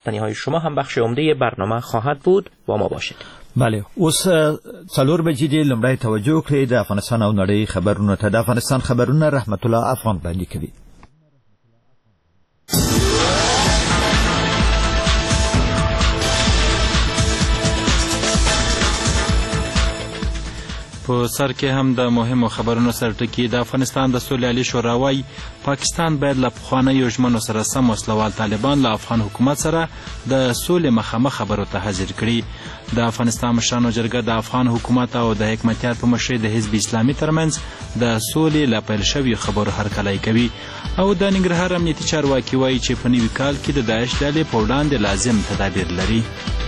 های شما هم بخش عمده برنامه خواهد بود. با ما باشید. بله، اوس 4 بجې دی. لمړی توجه کړئ د افغانستان او نړۍ خبرونو ته. د افغانستان خبرونه رحمت الله افغان باندې کوي. په سر کې هم د مهمو خبرونو سره ټکی. د افغانستان د سولې عالی شورا وايي پاکستان باید له پخوانیو ژمنو سره سم وسلوال طالبان له افغان حکومت سره د سولې مخامخ خبرو ته حاضر کړي. د افغانستان مشرانو جرګه د افغان حکومت او د حکمتیار په مشرۍ د حزب اسلامي ترمنځ د سولې له پیل شویو خبرو هرکلی کوي او د ننګرهار امنیتي چارواکي وايي چې په نوي کال کې د داعش ډلې په وړاندې لازم تدابیر لري.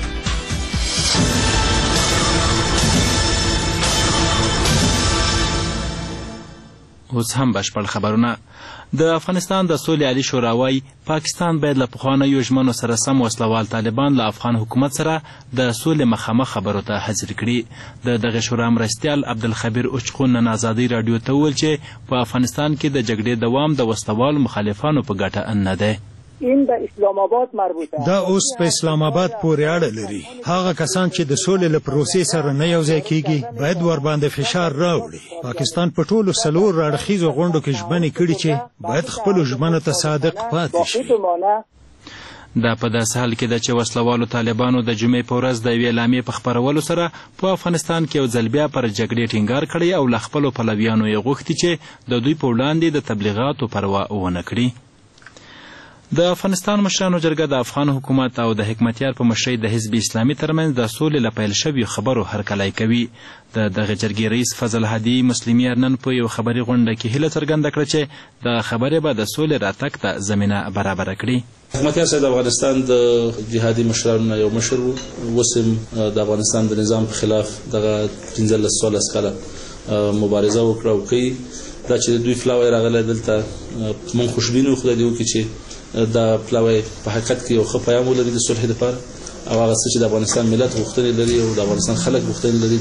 اوس هم بشپړ خبرونه. د افغانستان د سولې عالی شورا وايي پاکستان باید له پخوانیو ژمنو سره سم وسلوال طالبان له افغان حکومت سره د سولې مخامخ خبرو ته حاضر کړي. د دغه شورا مرستیال عبدالخبیر اوچخون نن ازادۍ راډیو ته وویل چې په افغانستان کې د جګړې دوام د وسلوالو مخالفانو په ګټه نه دی. این به اسلام آباد مربوطه. دا اوس په اسلام آباد پورې اړه لري. هغه کسان چې د سولې له پروسې سره نه یوځای کیږي باید ور باندې فشار راوړي. پاکستان په ټولو 4 اړخیزو غونډو کې ژمنې کړي چې باید خپل ژمنو ته صادق پاتې شي. دا په داسې حال کې ده چې وسلوالو طالبانو د جمعې په ورځ د یوې اعلامیې په خپرولو سره په افغانستان کې یو ځل بیا پر جګړې ټینګار کړی او له خپلو پلویانو یې غوښتي چې د دوی په وړاندې د تبلیغاتو پروا ونه کړي. د افغانستان مشرانو جرګه د افغان حکومت او د حکمتیار په مشرۍ د حزب اسلامي ترمنځ د سولې له پیل شویو خبرو هرکلی کوي. د دغه جرګې رئیس فضل هادي مسلمیار نن په یو خبري غونډه کې هیله څرګنده کړه چې د خبرې به د سولې راتګ ته زمینه برابره کړي. حکمتیار صاحب د افغانستان د جهادي مشرانو یو مشر و. وسم د افغانستان د نظام په خلاف دغه 15 کاله مبارزه وکړه او کوي. دا چې دوی فلاوی راغلی دلته موږ خوشبینو خدای دې وکړي چې دا پلاوی په حقیقت کې یو ښه پیام ولري د صلح لپاره او هغه څه چې د افغانستان ملت غوښتنې لري او د افغانستان خلک غوښتنې لري.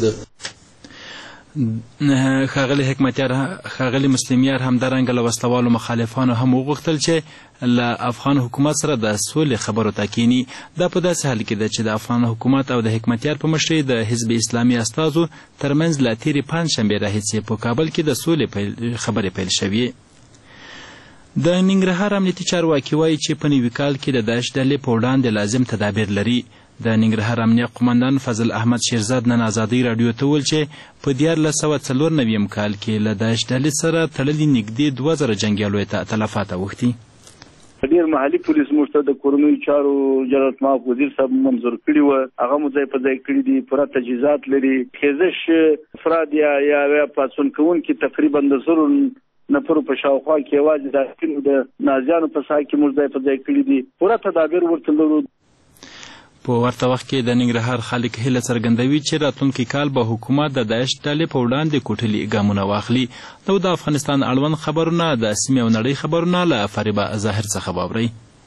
ښاغلي حکمتیار ښاغلي مسلمیار همدارنګه له وسلوالو مخالفانو هم وغوښتل چې له افغان حکومت سره د سولې خبرو ته کینی. دا په داسې حال کې ده چې د افغان حکومت او د حکمتیار په مشرۍ د حزب اسلامي استازو ترمنځ له تېرې پنجشنبې راهیسې په کابل کې د سولې خبرې پیل شوې. د ننګرهار امنیتي چارواکي وايي چې په نوي کال کې د داعش ډلې په وړاندې لازم تدابیر لري. د ننګرهار امنیه قومندان فضل احمد شیرزاد نن ازادۍ راډیو ته وویل چې په 1994 کال کې له داعش ډلې سره تړلي نږدې 2000 جنګیالیو ته تلفات اوښتي. ډیر محلي پولیس موږ ته د کورنیو چارو جلالت مآب وزیر صاحب منظور کړي و. هغه مو ځای په ځای کړي دي. پوره تجهیزات لري. خیزش افراد یا پاڅون کوونکي تقریبا د 100 نفرو په شاوخوا کې یوازې د نازیانو په ساحه کې موږ ځای په ځای کړي دي. پوره تدابیر ورته لرو. په ورته وخت کې د ننګرهار خلک هیله څرګندوي چې راتلونکي کال به حکومت د داعش ډلې په وړاندې کوټلي ګامونه واخلي. نو د افغانستان اړوند خبرونه د سیمې او نړۍ خبرونه له فریبه ظاهر څخه واورئ.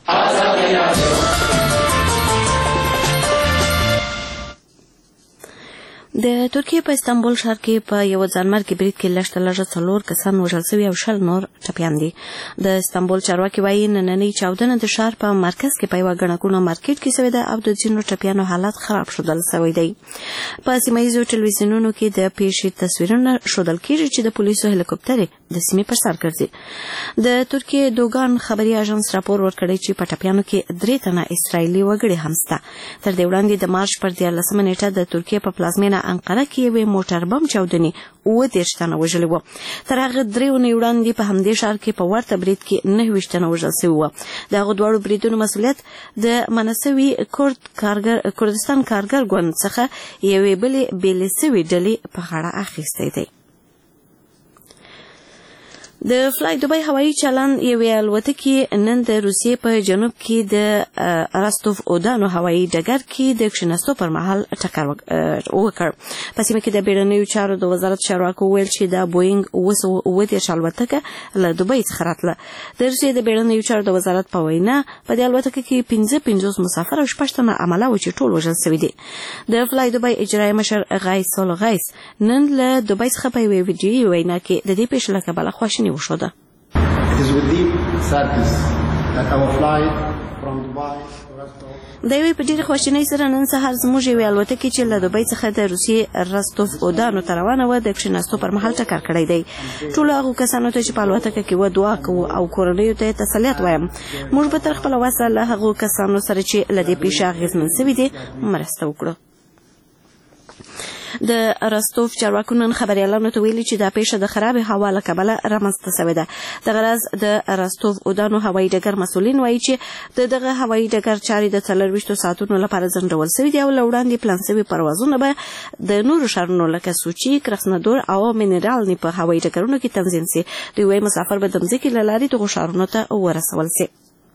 د ترکیې په استانبول ښار کې په یو ځانمرګي برید کې لږ 4 کسان وژل شوي او 60 نور ټپیان دي. د استانبول چارواکي وایي نننۍ چاودنه د ښار په مرکز کې په یوه ګڼه ګوڼه مارکیټ کې شوې ده او د ځینو ټپیانو حالت خراب ښودل شوی دی. په سیمه ییزو ټلویزیونونو کې د پیښې تصویرونه ښودل کېږي چې د پولیسو هلیکوپټرې د سیمې پر سر ګرځي. د ترکیې دوګان خبري اژانس راپور ورکړی چې په ټپیانو کې 3 تنه اسرائیلي وګړي هم شته. تر دې وړاندې د مارچ پر 14 نیټه د ترکیې په پلازمینه انقره کې یوې موټر بم چاودنې 30 تنه وژلي وو. تر هغه 3 اونۍ وړاندې په همدې ښار کې په ورته برید کې 29 تنه وژل شوي وو. د هغو دواړو بریدونو مسؤلیت د منسوي کردستان کارګر ګوند څخه یوې بلې بېلې شوې ډلې په غاړه اخیستی دی. د فلای دوبۍ هوایي چلن یوې الوتکې نن د روسیې په جنوب کې د راستوف اودانو هوایي ډګر کې د کښېناستو پر مهال ټکر وکړ. په سیمه کې د بیړنیو چارو د وزارت چارواکو وویل چې د بوینګ 737 الوتکه له دوبۍ څخه راتله. د روسیې د بیړنیو چارو د وزارت په وینا په دې الوتکه کې 55 مسافر او 6 تنه عمله و چې ټول وژل شوي دي. د فلای دوبۍ اجرایي مشر غیث سولغیث نن له دوبۍ څخه په یوې ویډیویي وینا کې د دې پیښې له کبله خواشیني وښوده. د یوې په ډېرې خواشینۍ سره نن سهار زموږ یوې الوتکې چې له دوبۍ څخه د روسیې رستوف اودانو ته روانه وه د کښېناستو پر مهال ټکر کړی دی. ټولو هغو کسانو ته چې په الوتکه کې وه دعا کوو او کورنیو ته یې تسلیت وایم. موږ به تر خپله وسه له هغو کسانو سره چې له دې پیښې اغېزمن سوي دي مرسته وکړو. د رستوف چارواکو نن خبریالانو ته ویلي چې دا پیښه د خرابې هوا له کبله رامنځته سوې ده. دغه راز د رستوف اودانو هوایي ډګر مسؤلین وایي چې د دغه هوایي ډګر چارې د 24 ساعتونو لپاره ځنډول سوي دي او له وړاندې پلان سوي پروازونه به د نورو ښارونو لکه سوچي، کرسنودور او مینرالني په هوایي ډګرونو کې تنظیم سي. دوی وایي مسافر به د مځکې له لارې دغو ښارونو ته ورسول سي.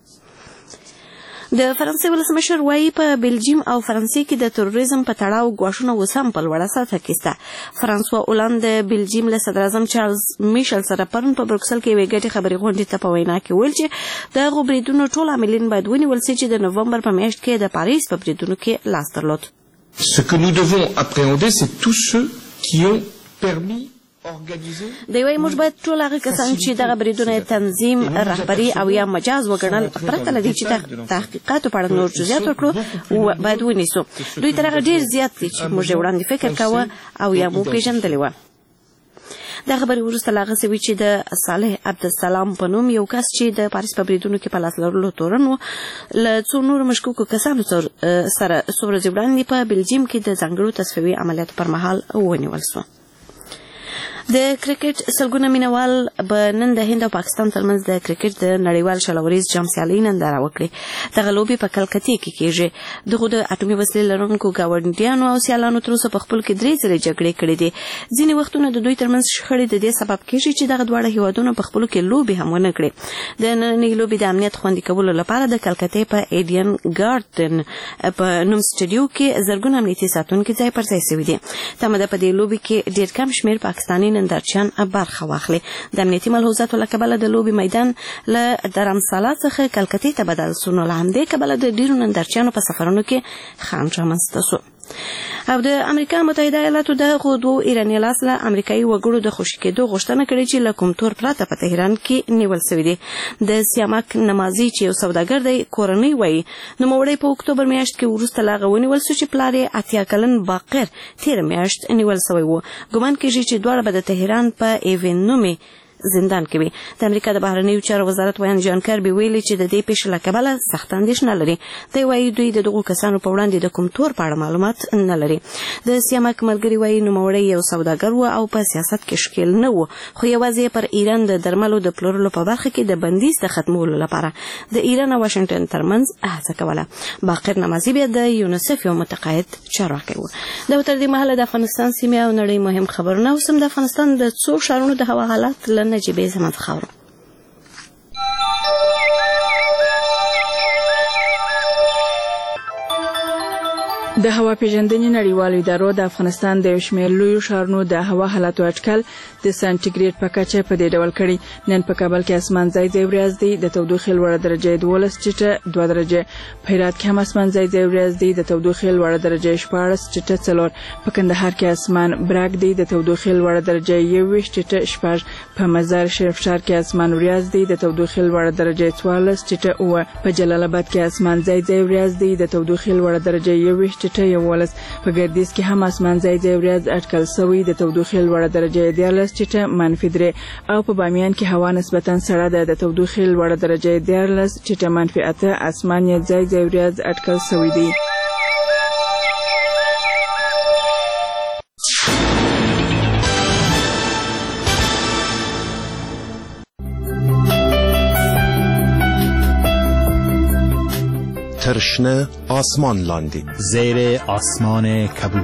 د فرانسې ولسمشر وایي په بلجیم او فرانسې کې د تروریزم په تړاو ګواښونه اوس هم په لوړه سطحه کې شته. فرانسوا اولاند د بلجیم له صدراعظم چارلز میشل سره پرون په بروکسل کې یوې ګډې خبري غونډې ته په وینا کې ویل چې د هغو بریدونو ټول عاملین باید ونیول سي چې د نومبر په میاشت کې د پاریس په بریدونو کې لاس درلود. Ce que nous devons appréhender, c'est tous ceux qui ont permis دی وایي موږ باید ټول هغه کسان چې دغه بریدونه تنظیم، رهبري او یا مجاز وګڼل پرته له دې چې د تحقیقاتو په اړه نور جزئیات وکړو باید ونیسو. دوی تر هغه ډېر زیات دي چې موږ یې وړاندې فکر کاوه او یا مو پېژندلې وه. دا خبرې وروسته له هغه څه وي چې د صالح عبدالسلام په نوم یو کس چې د پاریس په بریدونو کې په لاس لرلو تورن و له څو نورو مشکوکو کسانو سره څو ورځې وړاندې په بلجیم کې د ځانګړو تصفیوي عملیاتو پر مهال ونیول سو. د کرکټ سلګونه مینوال به نن د هند او پاکستان ترمنځ د کرکټ د نړیوال شلوریز جام سیالۍ ننداره وکړي. دغه لوبې په کلکتې کې کېږي. دغو د اټومي وسلې لرونکو ګاونډیانو او سیالانو تر اوسه په خپل کې 3 ځلې جګړې کړې دي. ځینې وختونه د دوی ترمنځ شخړې د دې سبب کېږي چې دغه دواړه هیوادونه په خپلو کې لوبې هم ونه کړي. د نننۍ لوبې د امنیت خوندي کولو لپاره د کلکتې په ایډین ګارډن په نوم سټوډیو کې زرګونه امنیتي ساتونکي ځای پر ځای سوي دي. تمه ده په دې لوبې کې ډېر کم شمېر پاکستاني نندارچیان برخه واخلي. د امنیتي ملحوظاتو له کبله د لوبې میدان له درمسالا څخه کلکتې ته بدل سو، نو له همدې کبله د ډېرو نندارچیانو په سفرونو کې خنډ رامنځته سو. او د امریکا متحده ایالاتو د هغو 2 ایراني لاس له امریکایي وګړو د خوشي کېدو غوښتنه کړې چې له کوم تور پرته په تهران کې نیول سوي دي. د سیامک نمازي چې یو سوداګر دی کورنۍ وایي نوموړی په اکتوبر میاشت کې وروسته له هغه ونیول سو چې پلار یې 80 کلن باقر تېره میاشت نیول سوی و. ګمان کېږي چې دواړه به د تهران په ایوین نومې زندان کې وي. د امریکا د بهرنیو چارو وزارت ویان جان کربي ویلي چې د دې پیښې له کبله سخت اندېښنه لري. دی وایي دوی د دغو کسانو په وړاندې د کوم تور په اړه معلومات نه لري. د سیامک ملګري وایي نوموړی یو سوداګر و او په سیاست کې ښکیل نه و، خو یوازې پر ایران د درملو د پلورلو په برخه کې د بندیز د ختمولو لپاره د ایران او واشنګټن ترمنځ هڅه کوله. باقر نمازي بیا د یونیسف یو متقاعد چارواکی و. دا تر دې مهاله د افغانستان سیمې او نړۍ مهم خبرونه اوس هم د افغانستان د څو ښارونو د هوا حالات له نجیبې زمد خاورو. د هوا پیژندنې نړیوالو ادارو د افغانستان د یو شمېر لویو ښارونو د هوا حالاتو اټکل د سانټیګریډ په کچه په دې ډول کړي. نن په کابل کې اسمان ځای ځای وریځ دی، د تودوخې لوړه درجه 12 ټیټه 2 درجه. په هرات کې هم اسمان ځای ځای وریځ دی، د تودوخې لوړه درجه 14 ټیټه 4. په کندهار کې اسمان براک دی، د تودوخې لوړه درجه 21 ټیټه 6. په مزار شریف ښار کې اسمان وریځ دی، د تودوخې لوړه درجه 14 ټیټه 9. په جلال آباد کې اسمان ځای ځای وریځ دی، د تودوخې لوړه درجه 21 ټیټه 11. په ګردیز کې هم اسمان ځای ځای وریځ اټکل شوی، د تودوخې لوړه درجه 14 ټیټه -3. او په بامیان کې هوا نسبتا سړه ده، د تودوخې لوړه درجه 14 ټیټه -8. اسمان یې ځای ځای وریځ اټکل شوی دی. ترشنه آسمان لاندی زیر آسمان کبود.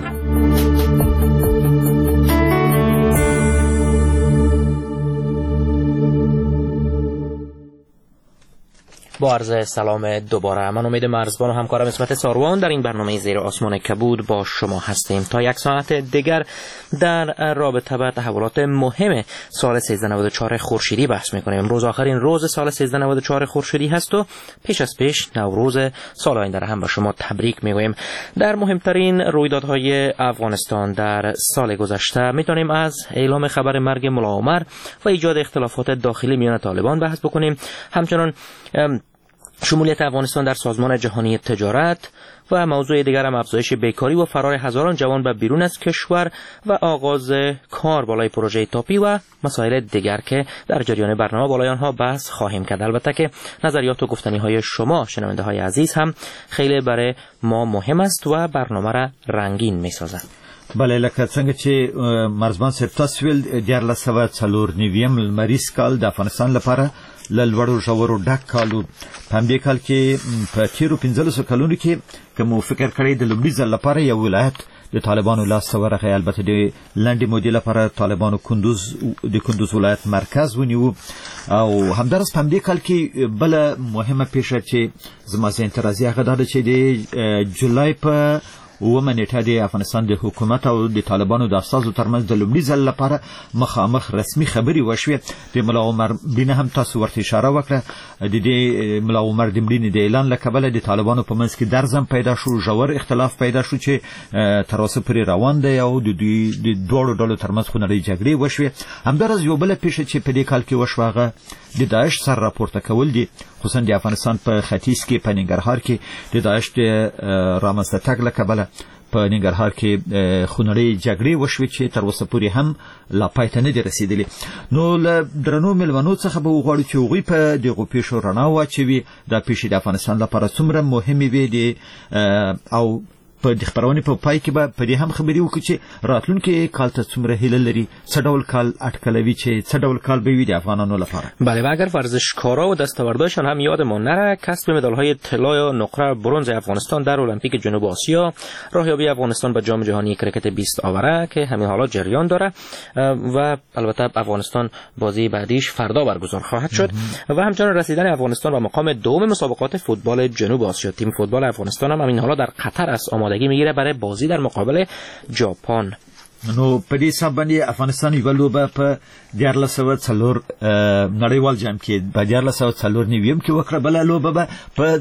با عرض سلام دوباره، من امید مرزبان و همکارم اسمت ساروان در این برنامه زیر آسمان کبود با شما هستیم تا 1 ساعت دیگر در رابطه با تحولات مهم سال 1394 خورشیدی بحث میکنیم. امروز آخرین روز سال 1394 خورشیدی هست و پیش از پیش نوروز سال آینده را هم به شما تبریک میگوییم. در مهمترین رویدادهای افغانستان در سال گذشته میتونیم از اعلام خبر مرگ ملا عمر و ایجاد اختلافات داخلی میان طالبان بحث بکنیم. همچنان شمولیت افغانستان در سازمان جهانی تجارت و موضوع دیگر هم افزایش بیکاری و فرار هزاران جوان به بیرون از کشور و آغاز کار بالای پروژه تاپی و مسائل دیگر که در جریان برنامه بالای آنها بحث خواهیم کرد. البته که نظریات و گفتنی های شما شنونده های عزیز هم خیلی برای ما مهم است و برنامه را رنگین می سازد. بله، لکه څنګه چې مرزبان صاحب تاسو ویل 1494 لمریز کال د افغانستان لپاره له لوړو ژورو ډک کالو په همدې کال کې په تیرو 15 کلونو کې که مو فکر کړی د لومړي ځل لپاره یو ولایت د طالبانو لاسته ورغی. البته د لنډې مودې لپاره طالبانو کندوز ولایت مرکز ونیو او همدارس په همدې کال کې بله مهمه پیښه چې زما ذهن ته راځي هغه دا ده چې د جولای په اومه نیټه د افغانستان د حکومت او د طالبانو د استازو ترمنځ د لومړي ځل لپاره مخامخ رسمي خبري وشوې. د ملا عمر بینه هم تاسو ورته اشاره وکړه. د دې ملا عمر د مړینې د اعلان له کبله د طالبانو په منځ کې درزم پیدا شو، ژور اختلاف پیدا شو چې تر اوسه پورې روان دی او د دوړو ډلو ترمنځ خونړۍ جګړې وشوې. همدارس یو بله پیښه چې په دې کال کې وشوه هغه د داعش سر راپورته کول دي، خصوصا د افغانستان په ختیځ کې په ننګرهار کې د داعش د رامنځته تګ له کبله په ننګرهار کې خونړۍ جګړې وشوې چې تر اوسه پورې هم لا پای ته نه دي رسېدلې. نو له درنو مېلمنو څخه به وغواړو چې هغوی په دغو پیښو رڼا واچوي، دا پیښې د افغانستان لپاره څومره مهمې وې او په د خبرونې په پای کې به په دې هم خبرې وکړو چې راتلونکي کال ته څومره هیله لري، څه ډول کال اټکلوي چې څه ډول کال به وي د افغانانو لپاره. بله، و اگر ورزشکارا و دستاوردهایشان هم یادمان نره، کسب مدال‌های طلا و نقره برنز افغانستان در المپیک جنوب آسیا، راهیابی افغانستان به جام جهانی کرکت 20 آوره که همین حالا جریان داره و البته افغانستان بازی بعدیش فردا برگزار خواهد شد و همچنین رسیدن افغانستان به مقام دوم مسابقات فوتبال جنوب آسیا. تیم فوتبال افغانستان هم همین حالا در قطر است، آمادگی میگیره برای بازی در مقابل ژاپن. نو په دې حساب باندې افغانستان یو لوبه په 1404 نړیوال جام کې په 1404 کې وکړه، بل لوبه به په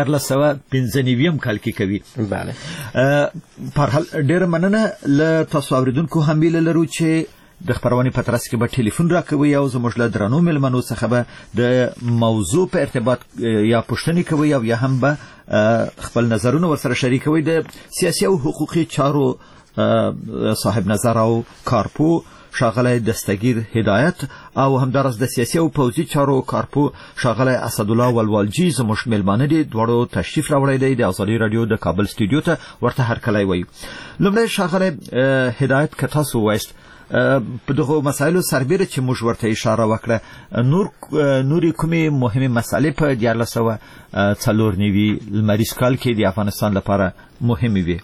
1495 کال کې کوي. بله، په هر حال ډېر مننه له تاسو اوریدونکو هم ویل لرو چې د خبرونې په ترڅ کې به ټلیفون راکوي او زموږ له درنو مېلمنو څخه به د موضوع په ارتباط یا پوښتنې کوي او یا هم به خپل نظرونه ورسره شریکوي. د سیاسي او حقوقي چارو صاحب نظر او کارپو ښاغلی دستگیر هدایت او همدارس د سیاسي او پوځي چارو کارپو ښاغلی اسدالله ولوالجي زموږ مېلمانه دي. دواړو تشریف راوړی دی د ازادي راډیو د کابل سټوډیو ته، ورته هرکلی وایو. لومړی ښاغلی هدایت که تاسو وایست په دغو مسایلو سربیره چې موږ ورته اشاره وکړه، نورې کومې مهمې مسالې په 1404 لمریز کال کې د افغانستان لپاره مهمې وي؟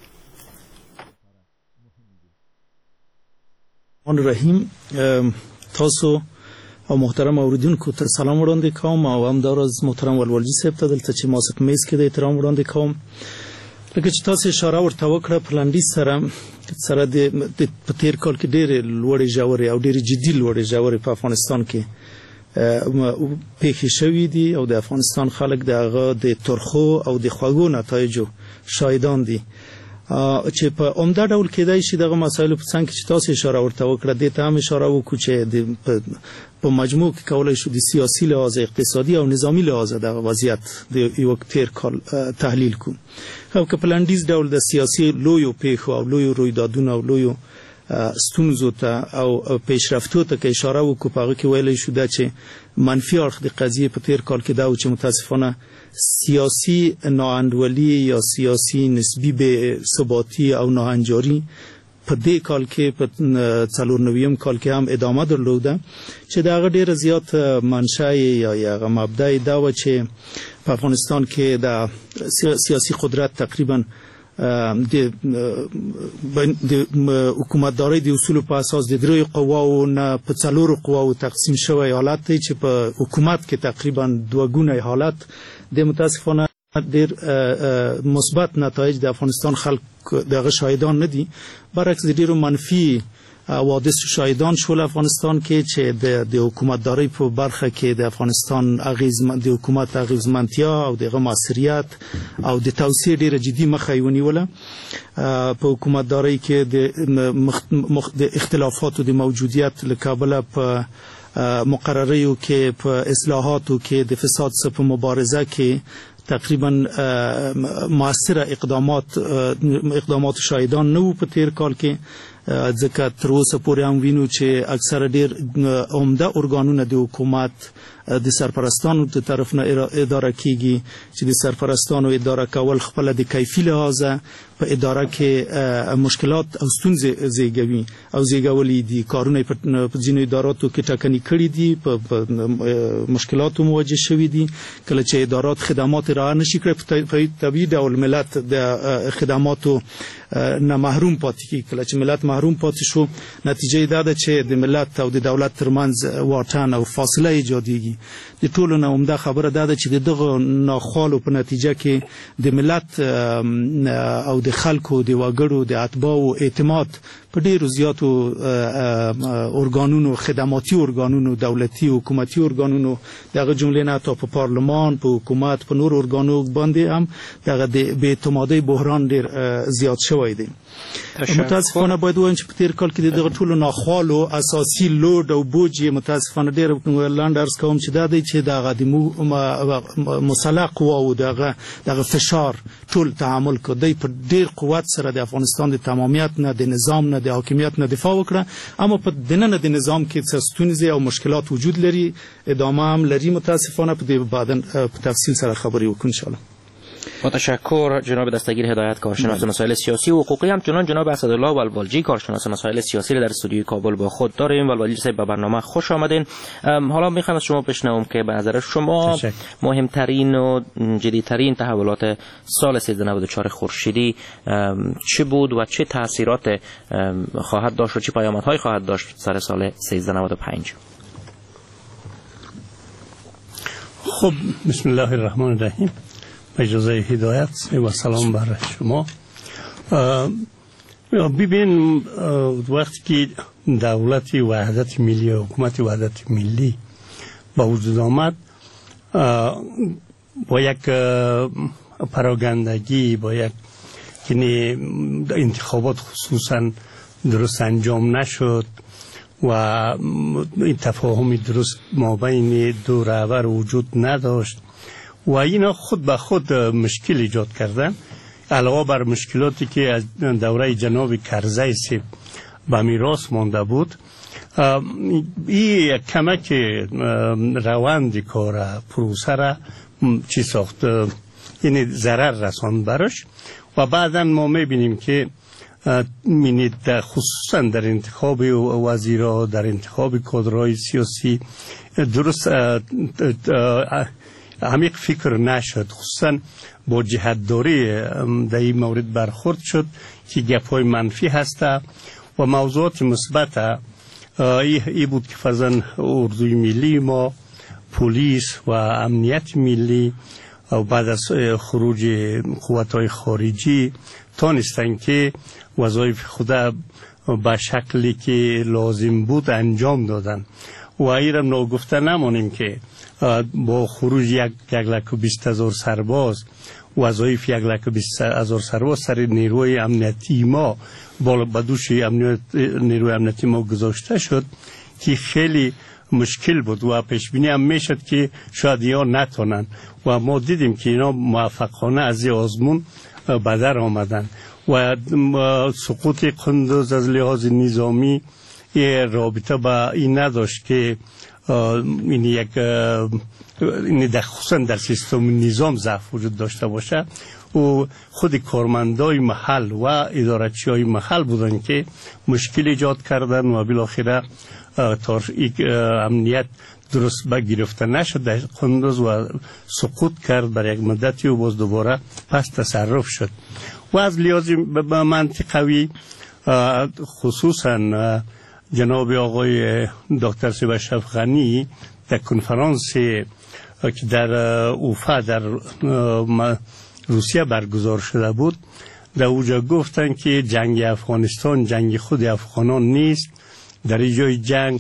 رحیم، تاسو او محترم اوریدونکو ته سلام وړاندې کوم او همداراز محترم ولوالجي صاحب ته دلته چې ما سره میز کې د احترام وړاندې کوم. لکه چې تاسو اشاره ورته وکړه، په لنډیز سره د په تیر کال کې ډېرې لوړې ژورې او ډېرې جدي لوړې ژورې په افغانستان کې پیښې شوي دي او د افغانستان خلک د هغه د ترخو او د خوږو نتایجو شاهدان دي چې په عمده ډول کېدای شي دغه مسایلو په څنګ کې چې تاسو اشاره ورته وکړه دې ته هم اشاره وکړو چې په مجموع کې کولای شو د سیاسي لحاظ، اقتصادي او نظامی لحاظ دغه وضعیت د یو تیر کال تحلیل کو. او که په لنډیز ډول د سیاسي لویو پیښو او لویو رویدادونو او لویو ستونزو ته او پیشرفتو ته اشاره وکړو، په هغه کې ویلی شو دا چې منفي اړخ د قضیې په تیر کال کې دا و چې متاسفانه سیاسي ناانډولي یا سیاسي نسبی بې ثباتی او ناهنجاري په دې کال کې په 94 کال کې هم ادامه درلوده، چې دا هغه ډېره زیات منشأ یا هغه مبدأ دا و چې په افغانستان کې د سیاسي قدرت تقریبا د حکومتدارۍ د اصولو په اساس د 3 قواو نه په 4 قواو تقسیم شوی حالت دی چې په حکومت کې تقریبا 2 ګونه حالت د متاسفانه ډېر مثبت نتایج د افغانستان خلک دغه شاهدان نه دي، برعکس د ډېرو منفي حوادث شاهدان شول افغانستان کې چې د حکومتدارۍ په برخه کې د افغانستان د حکومت اغیزمنتیا او دغه موثریت او د توسعه ډېره جدي مخه یې ونیوله. په حکومتدارۍ کې د اختلافاتو د موجودیت له کبله په مقرره که په اصلاحاتو کې د فساد سره په مبارزه کې تقریبا مؤثر اقدامات شاهدان نه وو په تیر کال کې ځکه تر اوسه پورې هم وینو چې اکثره ډیر عمده ارګانونه د حکومت د سرپرستانو ته طرف نه اداره کیږي چې د سرپرستانو اداره کول خپل د کیفی لحاظه په اداره کې مشکلات او ستونزې زیږوي او زیږولې دي کارونه په ځینو اداراتو کې ټاکنې کړې دي په مشکلاتو مواجه شوي دي کله چې ادارات خدمات را نشي کړې په طبیعي ډول ملت د خدماتو نه محروم پاتې کیږي کله چې ملت محروم پاتې شو نتیجه دا ده چې د ملت او د دولت ترمنځ واټن او فاصله ایجادېږي د ټولو نه عمده خبره دا ده چې دغه ناخوالو په نتیجه کې د ملت او د خلکو د وګړو د اتباعو اعتماد په ډیرو زیاتو ارګانونو خدماتي ارګانونو دولتي حکومتي ارګانونو دغه جملې نه تا په پارلمان په حکومت په نور ارګانو باندې هم دغه د بې اعتمادۍ بحران ډیر زیات شوی دی متاسفانه باید وایم چې په تیر کال کې دغه ټولو ناخوالو اساسي لوډ او بوج متاسفانه ډیر لاندې عرض کوم چې دا دی چې دغه د مسلح قواو دغه فشار ټول تعامل کوي په ډیر قوت سره د افغانستان د تمامیت نه د نظام نه د حاکمیت نه دفاع وکړه اما په دننه د نظام کې څه ستونزې او مشکلات وجود لري ادامه هم لري متاسفانه په دې بعداً په تفصیل سره خبرې وکړو ان شاء الله با تشکر جناب دستگیر هدایت کارشناس مسائل سیاسی و حقوقی همچنان جناب اسدالله ولوالجی کارشناس مسائل سیاسی در استودیوی کابل با خود داریم. ولوالجی صاحب به برنامه خوش آمدین. حالا میخوام از شما بشنوم که به نظر شما مهمترین و جدیترین تحولات سال 1394 خورشیدی چه بود و چه تاثیرات خواهد داشت و چه پیامدهایی خواهد داشت سر سال 1395؟ خب بسم الله الرحمن الرحیم. اجازه هدایت و سلام بر شما. ببین وقتی که دولت وحدت ملی و حکومت وحدت ملی با وجود آمد با یک پراگندگی با یک انتخابات خصوصا درست انجام نشد و این تفاهم درست مابین دو رهبر وجود نداشت و اینا خود به خود مشکل ایجاد کردن علاوه بر مشکلاتی که از دوره جناب کرزی صاحب به میراث مانده بود. این کمک روند کار پروسه را چی ساخت یعنی ضرر رساند برش و بعدا ما میبینیم که خصوصا در انتخاب وزیرا در انتخاب کادرهای سیاسی درست عمیق فکر نشد، خصوصا با جهتداری در این مورد برخورد شد که گپ‌های منفی هست و موضوعات مثبت ای بود که فرضاً اردوی ملی ما پلیس و امنیت ملی و بعد از خروج قوت‌های خارجی تانستن که وظایف خود به شکلی که لازم بود انجام دادن و ایرم ناگفته نمانیم که با خروج 120,000 سرباز وظایف 120,000 سرباز سر نیروی امنیتی ما بالا بدوش نیروی امنیتی ما گذاشته شد که خیلی مشکل بود و پیش بینی هم میشد که شاید یا نتونن و ما دیدیم که اینا موفقانه از آزمون به در آمدن و سقوط قندوز از لحاظ نظامی رابطه با این نداشت که این یک خصوصا در سیستم نظام ضعف وجود داشته باشه و خود کارمندای محل و ادارچیای محل بودن که مشکل ایجاد کردن و بالاخره امنیت درست گرفته نشد در قندوز و سقوط کرد بر یک مدتی و باز دوباره پس تصرف شد و از لحاظ منطقوی خصوصا جناب آقای دکتر سیبشف غنی در کنفرانس که در اوفا در روسیه برگزار شده بود در اوجا گفتن که جنگ افغانستان جنگ خود افغانان نیست، در جای جنگ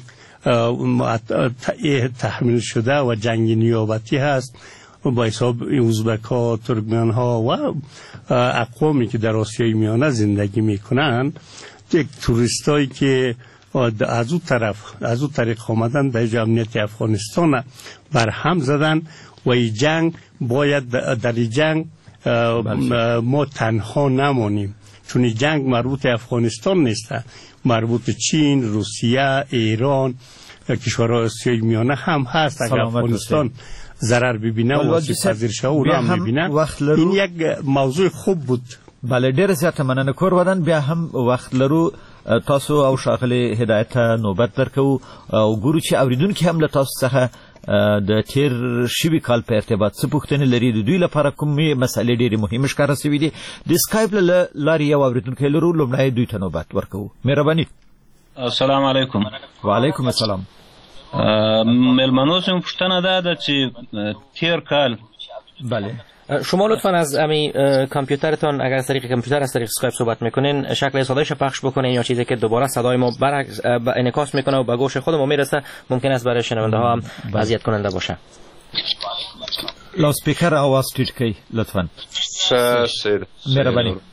تحمیل شده و جنگ نیابتی هست با حساب ازبک ها، ترکمن ها و اقوامی که در آسیای میانه زندگی میکنن یک توریستایی که از او طریق آمدن در امنیت افغانستان بر هم زدن و این جنگ باید در این جنگ ما تنها نمانیم، چون این جنگ مربوط افغانستان نیست، مربوط چین، روسیه، ایران، کشورهای آسیای میانه هم هست. اگر افغانستان ضرر ببینه و پذیر شه او را میبینن. این یک موضوع خوب بود. بله، ډېر زیاته مننه کور ودان. بیا هم وخت لرو تاسو او ښاغلي هدایت نوبت درکو او ګورو چې اوریدونکي هم له تاسو څخه د تیر شوي کال په ارتباط څه پوښتنې لري، د دوی لپاره کومې مسئلې ډېرې مهمې ښکاره سوي دي. د سکایپ له لارې یو اوریدونکی لرو، لومړی دوی ته نوبت ورکوو. مهرباني. السلام علیکم. وعلیکم السلام. ملمنو سم پوښتنه ده چې تیر کال بله شما لطفا از امی کامپیوترتان اگر از طریق کامپیوتر از طریق اسکایپ صحبت میکنین شکل صدایش پخش بکنین یا چیزی که دوباره صدای ما انعکاس میکنه و به گوش خود ما میرسه ممکن است برای شنونده ها هم اذیت کننده باشه. لاود سپیکر آواز ټیټ کړئ لطفا. مهرباني.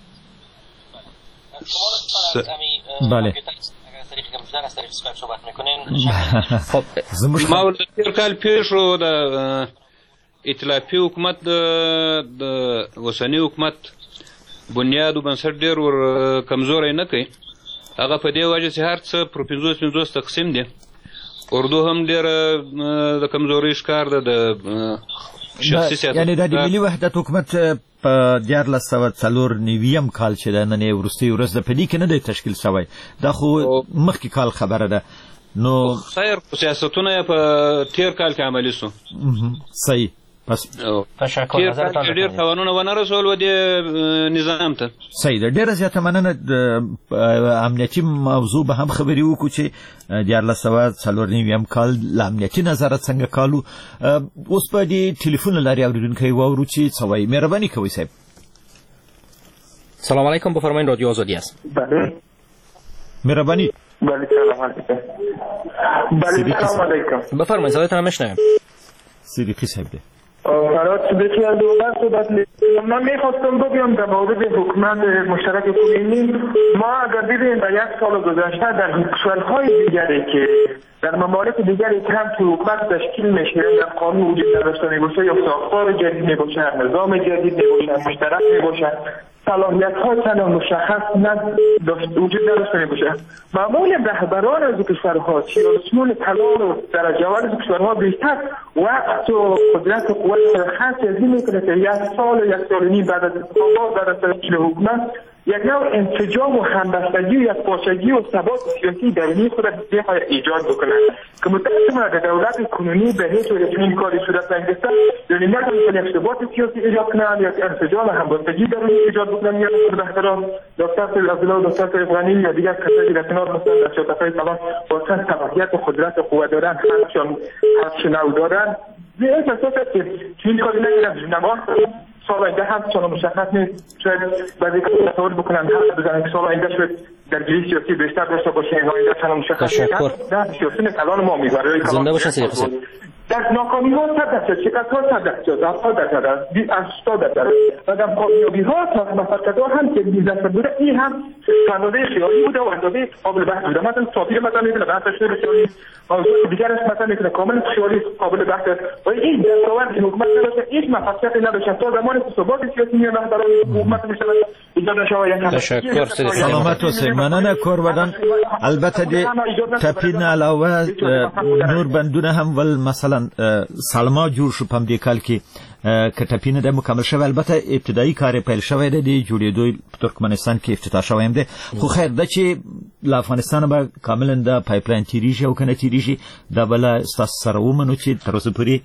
بله خب ما ول تیر کال پیښو د ائتلافي حکومت د اوسنی حکومت بنیاد او بنسټ ډېر ور کمزوري نه کوي. هغه په دې وجه چې هر څه پر 50 تقسیم دي. اردو هم ډېر د کمزوري ښکار ده د شخصي سیاست. یعنی د ملي وحدت حکومت په 1994 کال چې د نن وروستۍ ورځ د پدې کې نه دی تشکیل شوی، دا خو مخکې کال خبره ده. نو خیر سیاستونه په تیر کال کې عملي سو. صحیح. پس تشکر. نظرتان ډېر قانون ونه رسول و د نظام ته. صحیح ده. ډېره زیاته مننه. د امنیتي موضوع به هم خبرې وکړو چې 1994 کال له امنیتي نظره څنګه کالو. اوس په دې ټلیفون له لارې اورېدونکی واورو چې څه وایي. مهرباني کوئ صاحب. سلام علیکم، بفرمایید رادیو آزادی است. بله. مهرباني. بله سلام علیکم. بله سلام علیکم. بفرمایید صدایتان میشنویم. سیریقی صاحب ده. فرات بسیار دوباره صحبت می‌کنم. من می‌خواستم بگم در مورد حکومت مشترک کنونی ما اگر دیدیم در یک سال گذشته در کشورهای دیگری که در ممالک دیگری که هم تو حکومت تشکیل میشه در قانون وجود نداشته میباشه یا ساختار جدید میباشه، نظام جدید میباشه، مشترک میباشه، صلاحیت‌ها چندان مشخص وجود نداشته میباشه، معمولا رهبران از کشورها سیاسیون کلان و درجه‌وار از کشورها بیشتر وقت و قدرت و قوت خاصی از این میکنه که یک سال و یک سال و نیم بعد از تشکیل حکومت یک نوع انسجام و همبستگی و یک پاشگی و ثبات سیاسی درونی خود بخواد ایجاد بکنه که متأسفانه در دولت کنونی به هیچ وجه این کاری صورت نگرفته، یعنی نتونن یک ثبات سیاسی ایجاد کنن یا انسجام و همبستگی درونی ایجاد بکنن یا به احترام دکتر عبدالله و دکتر افغانی یا دیگر کسانی در کنار مثلا در شبکه‌های کلان واسه صلاحیت و قدرت و قوت دارن همچون نو دارن به این اساس که این کاری نگیرن نماز سال آینده هم چون مشخص نیست، شاید بعضی کسان تصور بکنن هم بزنن که سال آینده شاید درگیری سیاسی بیشتر داشته باشه، این آینده چون مشخص نیست. در سیاسی کلان ما میبره زنده باشن سید حسین. در ناکامی ها 100%، شکست ها 100%، ضعف 80% و در کامیابی ها تا موفقیت ها هم که بی‌دست بوده این هم اندازه خیالی بوده و اندازه قابل بحث بوده. مثلا صافی مثلا میتونه بحثش خیالی، موضوع دیگرش مثلا میتونه کاملا خیالی قابل بحث و این دستاورد حکومت نداشته، هیچ موفقیتی نداشته تا زمانی که ثبات سیاسی میاد برای حکومت میشه ایجاد شوی. تشکر. سلامت اوسئ. مننه کور ودان. البته د تپین علاوه نور بندونه هم ول مثلا سالما جوړ شو په دې کال کې کټپینه د مکمل شوی. البته ابتدایي کار پیل شوی دی د جوړېدو په ترکمنستان کې افتتاح شوی هم دی، خو خیر د چې له افغانستان به کاملا د پایپلاین تیریږي او کنه تیریږي دا بل ستاسو سره ومنو چې تر اوسه پورې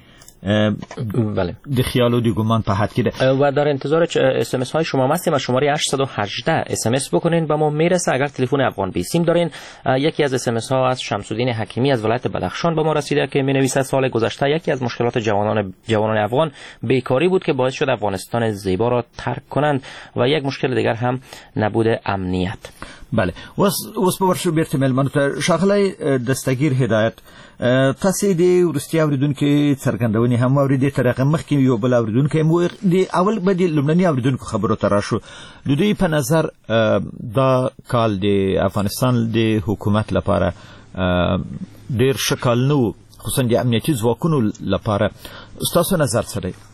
بله د خیال و د گمان په حد کې ده و در انتظار اس ام اس های شما هستیم. از شماره 818 اس ام اس بکنین به ما میرسه. اگر تلفن افغان بی سیم دارین، یکی از اس ام اس ها از شمس‌الدین حکیمی از ولایت بدخشان به ما رسیده که می‌نویسد سال گذشته یکی از مشکلات جوانان افغان بیکاری بود که باعث شد افغانستان زیبا را ترک کنند و یک مشکل دیگر هم نبود امنیت. بله اوس په ورشو بیرته ملمنو ته ښاغلی دستګیر هدایت تاسو د ورستي اوریدونکو څرګندونې هم اوریدې تر هغه مخکې یو بل اوریدونکو مو د اول به د لومړني اوریدونکو خبرو ته راشو د دوی په نظر دا کال د افغانستان د حکومت لپاره ډیر شکل نو خصوصا د امنیتي ځواکونو لپاره ستاسو نظر څه دی؟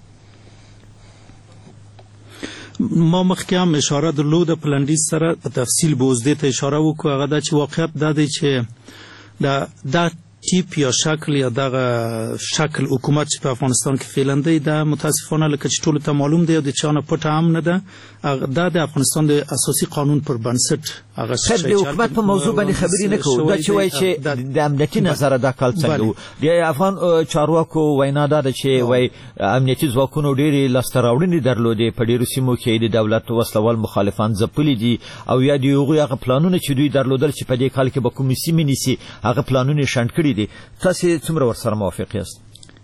ما مخکې هم اشاره درلوده په لنډیز سره په تفصیل به اوس دې ته اشاره وکړو هغه دا چې واقعیت دا دی چې دا تیپ یا شکل یا دغه شکل حکومت چې په افغانستان کې فعلا دی دا متاسفانه لکه چې ټولو ته معلوم دی او د چا نه پټه هم نه ده دا د افغانستان د اساسي قانون پر بنسټ هغه خیر د حکومت په موضوع باندې خبرې نه کوو دا چې وایي چې د امنیتي نظر دا کال څنګه و د افغان چارواکو وینا دا ده چې وایي امنیتي ځواکونو ډېرې لاسته راوړنې درلودې په ډېرو سیمو کې د دولت وسلوال مخالفان ځپلي دي او یا د هغوی هغه پلانونه چې دوی درلودل چې په دې کال کې به کومې سیمې نیسي هغه پلانونه یې شنډ کړي دي تاسو څومره ورسره موافق یاست؟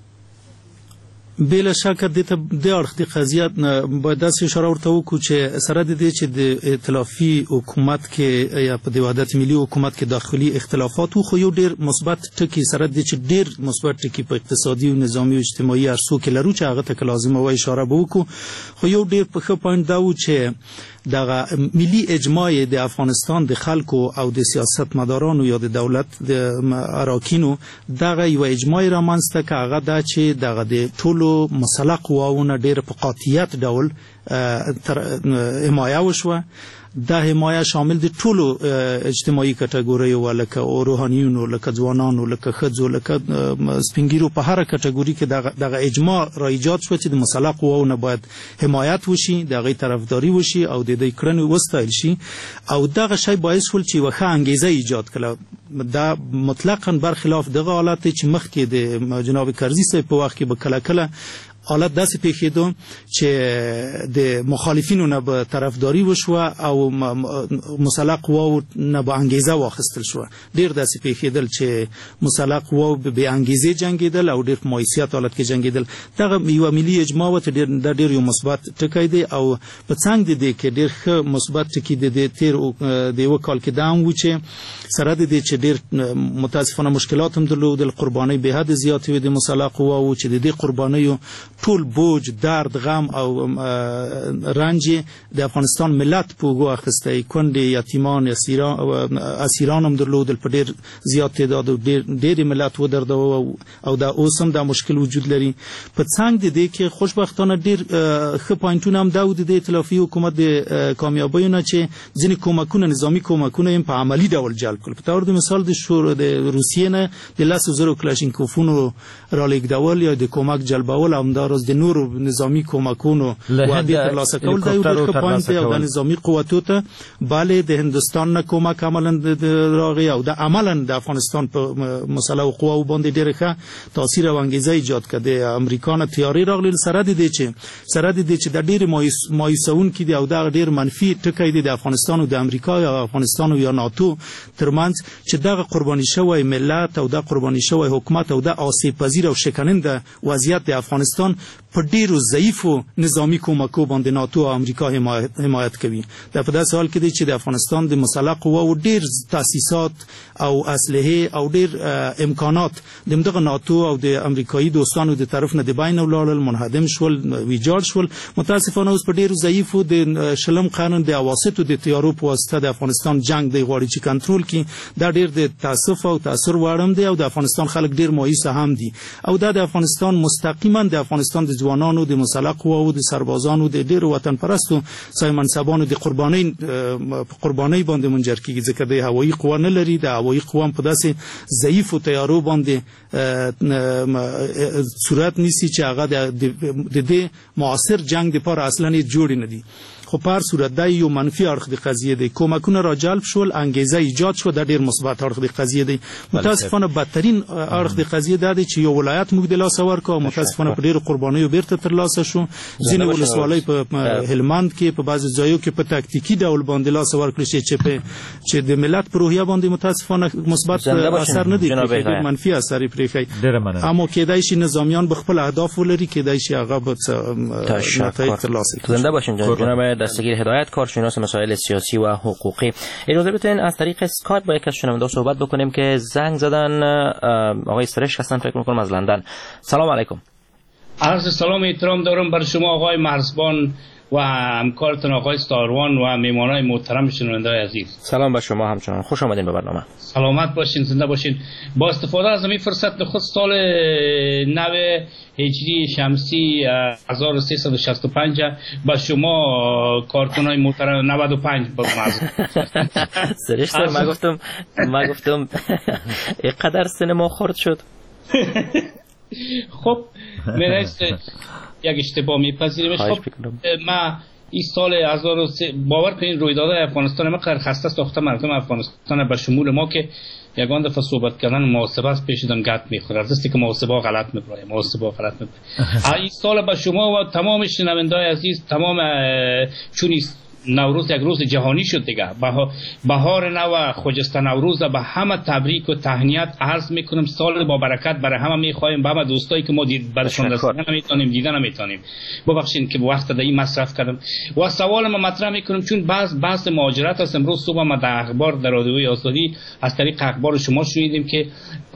بلا شک د اړخ د قضیه باید داسې اشاره ورته وکړو چې سره د دې چې د ائتلافي حکومت کې یا په د وحدت ملي حکومت کې داخلي اختلافات خو یو ډیر مثبت ټکی سره د چې ډیر مثبت ټکی په اقتصادي او نظامی او اجتماعي ارسو کې لرو چې هغه ته لازم وای اشاره وکړو خو یو ډیر په ښه پوینټ دا و چې دغه ملي اجماع د افغانستان د خلکو او د سیاستمدارانو یا د دولت د اراکینو دغه یو اجماع رامنځته که هغه دا چې دغه د ټولو مسلح قواونه ډېر په قاطعیت ډول حمایه وشوه دا حمایه شامل د ټولو اجتماعي کټګوریو لکه روحانیونو لکه ځوانانو لکه ښځو لکه سپینګیرو په هر کټګوري کې دغه اجماع را ایجاد شو چې د مسلح قواونه باید حمایت وشي د هغې طرفداري وشي او د دې کړنې وستایل شي او دغه شی باعث شول چې یوه ښه انګیزه ایجاد کړه دا مطلقا برخلاف دغه حالت دی چې مخکې د جناب کرزي صاحب په وخت کې به کله کله حالت داسې پیښېدو چې د مخالفینو نه به طرفداري وشوه او مسلح قواو نه به انګیزه واخیستل شوه ډېر داسې پیښېدل چې مسلح قواو به بې انګیزې جنګېدل او ډېر په مایوسیت حالت کې جنګېدل دغه یوه ملي اجماع وه چې دا ډېر یو مثبت ټکی دی او په څنګ د دې کې ډېر ښه مثبت ټکي د تېر د یوه کال کې دا هم و چې سره د دې چې ډېر متاسفانه مشکلات هم درلودل قربانۍ بې حده زیاتې وې د مسلح قواو چې د دې قربانیو ټول بوج درد غم او رنج د افغانستان ملت په اوږو اخیستی کونډې یتیمان اسیران هم درلودل په ډېر زیات تعداد او ډېرې ملت ودردوه او دا اوس هم دا مشکل وجود لري په څنګ د دې کې خوشبختانه ډېر ښه پوینټونه هم دا و د ائتلافي حکومت د کامیابیو نه چې ځینې کومکونه نظامي کومکونه یې په عملي ډول جلب کړل په طور د مثال د روسیې نه د 10,000 کلاشینکوفونو رالېږدول یا د کومک جلبول او همداراز د نورو نظامی کومکونو وعده ترلاسه کول دا یو ډېر ښه پوینټ دی او د نظامي قوتو ته بله د هندوستان نه کومک عملا راغی او د عملا د افغانستان په مسلح قواو باندې ډېره ښه تاثیر او انګیزه ایجاد کړه د امریکا نه تیارې راغلل سره د دې چې دا ډېر مایوسونکي دی او دا ډېر منفي ټکی دی د افغانستان او د امریکا یا افغانستان او یا ناتو ترمنځ چې دغه قرباني شوی ملت او دا قرباني شوی حکومت او دا آسیب پذیر او شکننده وضعیت د افغانستان په ډیرو ضعیفو نظامی کومکو باندې ناتو او امریکا حمایت کوي دا په داسې حال کې دی چې د افغانستان د مسلح قواو ډیر تاسیسات او اسلحه او ډیر امکانات د دغه ناتو او د امریکایي دوستانو د طرف نه د بین ولاړل منهدم شول ویجاړ شول متاسفانه اوس په ډیرو ضعیفو د شلم قانون د اواسطو د تیارو په واسطه د افغانستان جنگ دی غواړي چې کنټرول کړي دا ډیر د تاسف او تاثیر وړم دی او د افغانستان خلک ډیر مایوس هم دي او دا د افغانستان مستقیما د افغانستان د ځوانانو د مسلح قواو د سربازانو د ډیرو وطن پرستو صاحب منصبانو د قربانۍ باندې منجر کیږي ځکه د هوایي قوا نه لري د هوایي قوا په داسې ضعیفو تیارو باندې صورت نیسي چې هغه د دې معاصر جنگ لپاره اصلا جوړ نه دي خو په هر صورت دا یو منفي اړخ د قضیه دی کومکونه را جلب شول انګیزه ایجاد شو دا ډیر مثبت اړخ د قضیه دی متاسفانه بدترین اړخ د قضیه دا دی چې یو ولایت موږ د لاس ورکو متاسفانه په ډیر قربانیو بیرته ترلاسه شو ځینې ولسوالۍ په هلمند کې په بعضو ځایو کې په تاکتیکي ډول باندې لاس ورکړل شي چې د ملت په روحیه باندې متاسفانه مثبت اثر نه دی ډیر منفي اثر پرېښی اما کېدای شي نظامیان به خپل اهداف ولري کېدای شي هغه به نتایج ترلاسه کړي زنده باشین جناب دستگیر هدایت، کارشناس مسائل سیاسی و حقوقی. اجازه بدین از طریق اسکایپ با یک از شنونده صحبت بکنیم که زنگ زدن. آقای سرش هستن فکر می‌کنم از لندن. سلام علیکم. عرض سلام احترام دارم بر شما آقای مرزبان و همکارتون آقای ستاروان و میمانای محترم شنونده‌های عزیز. سلام به شما همچنان، خوش آمدین به برنامه. سلامت باشین، زنده باشین. با استفاده از این فرصت خود سال نو هجری شمسی 1365 با شما کارتونای محترم 95 با سرش ما گفتم اینقدر سینما خورد شد. خب میرست یک اشتباه میپذیریم. خب ما این سال 2003 باور کنین رویدادهای افغانستان ما قرار خسته ساخته مردم افغانستان به شمول ما که یگان دفعه صحبت کردن محاسبه است پیش دم گت میخوره از دستی که محاسبه غلط میبره این سال به شما و تمام شنونده‌های عزیز تمام چونی نوروز یک روز جهانی شد دیگه. بهار نو خجسته نوروز به همه تبریک و تهنیت عرض میکنم. سال با برکت برای همه میخوایم، به همه دوستایی که ما برشون رسیدن نمیتونیم دیدن نمیتونیم. ببخشید که وقت در این مصرف کردم و سوال ما مطرح میکنم چون بحث مهاجرت است. امروز صبح ما در اخبار در رادیوی آزادی از طریق اخبار شما شنیدیم که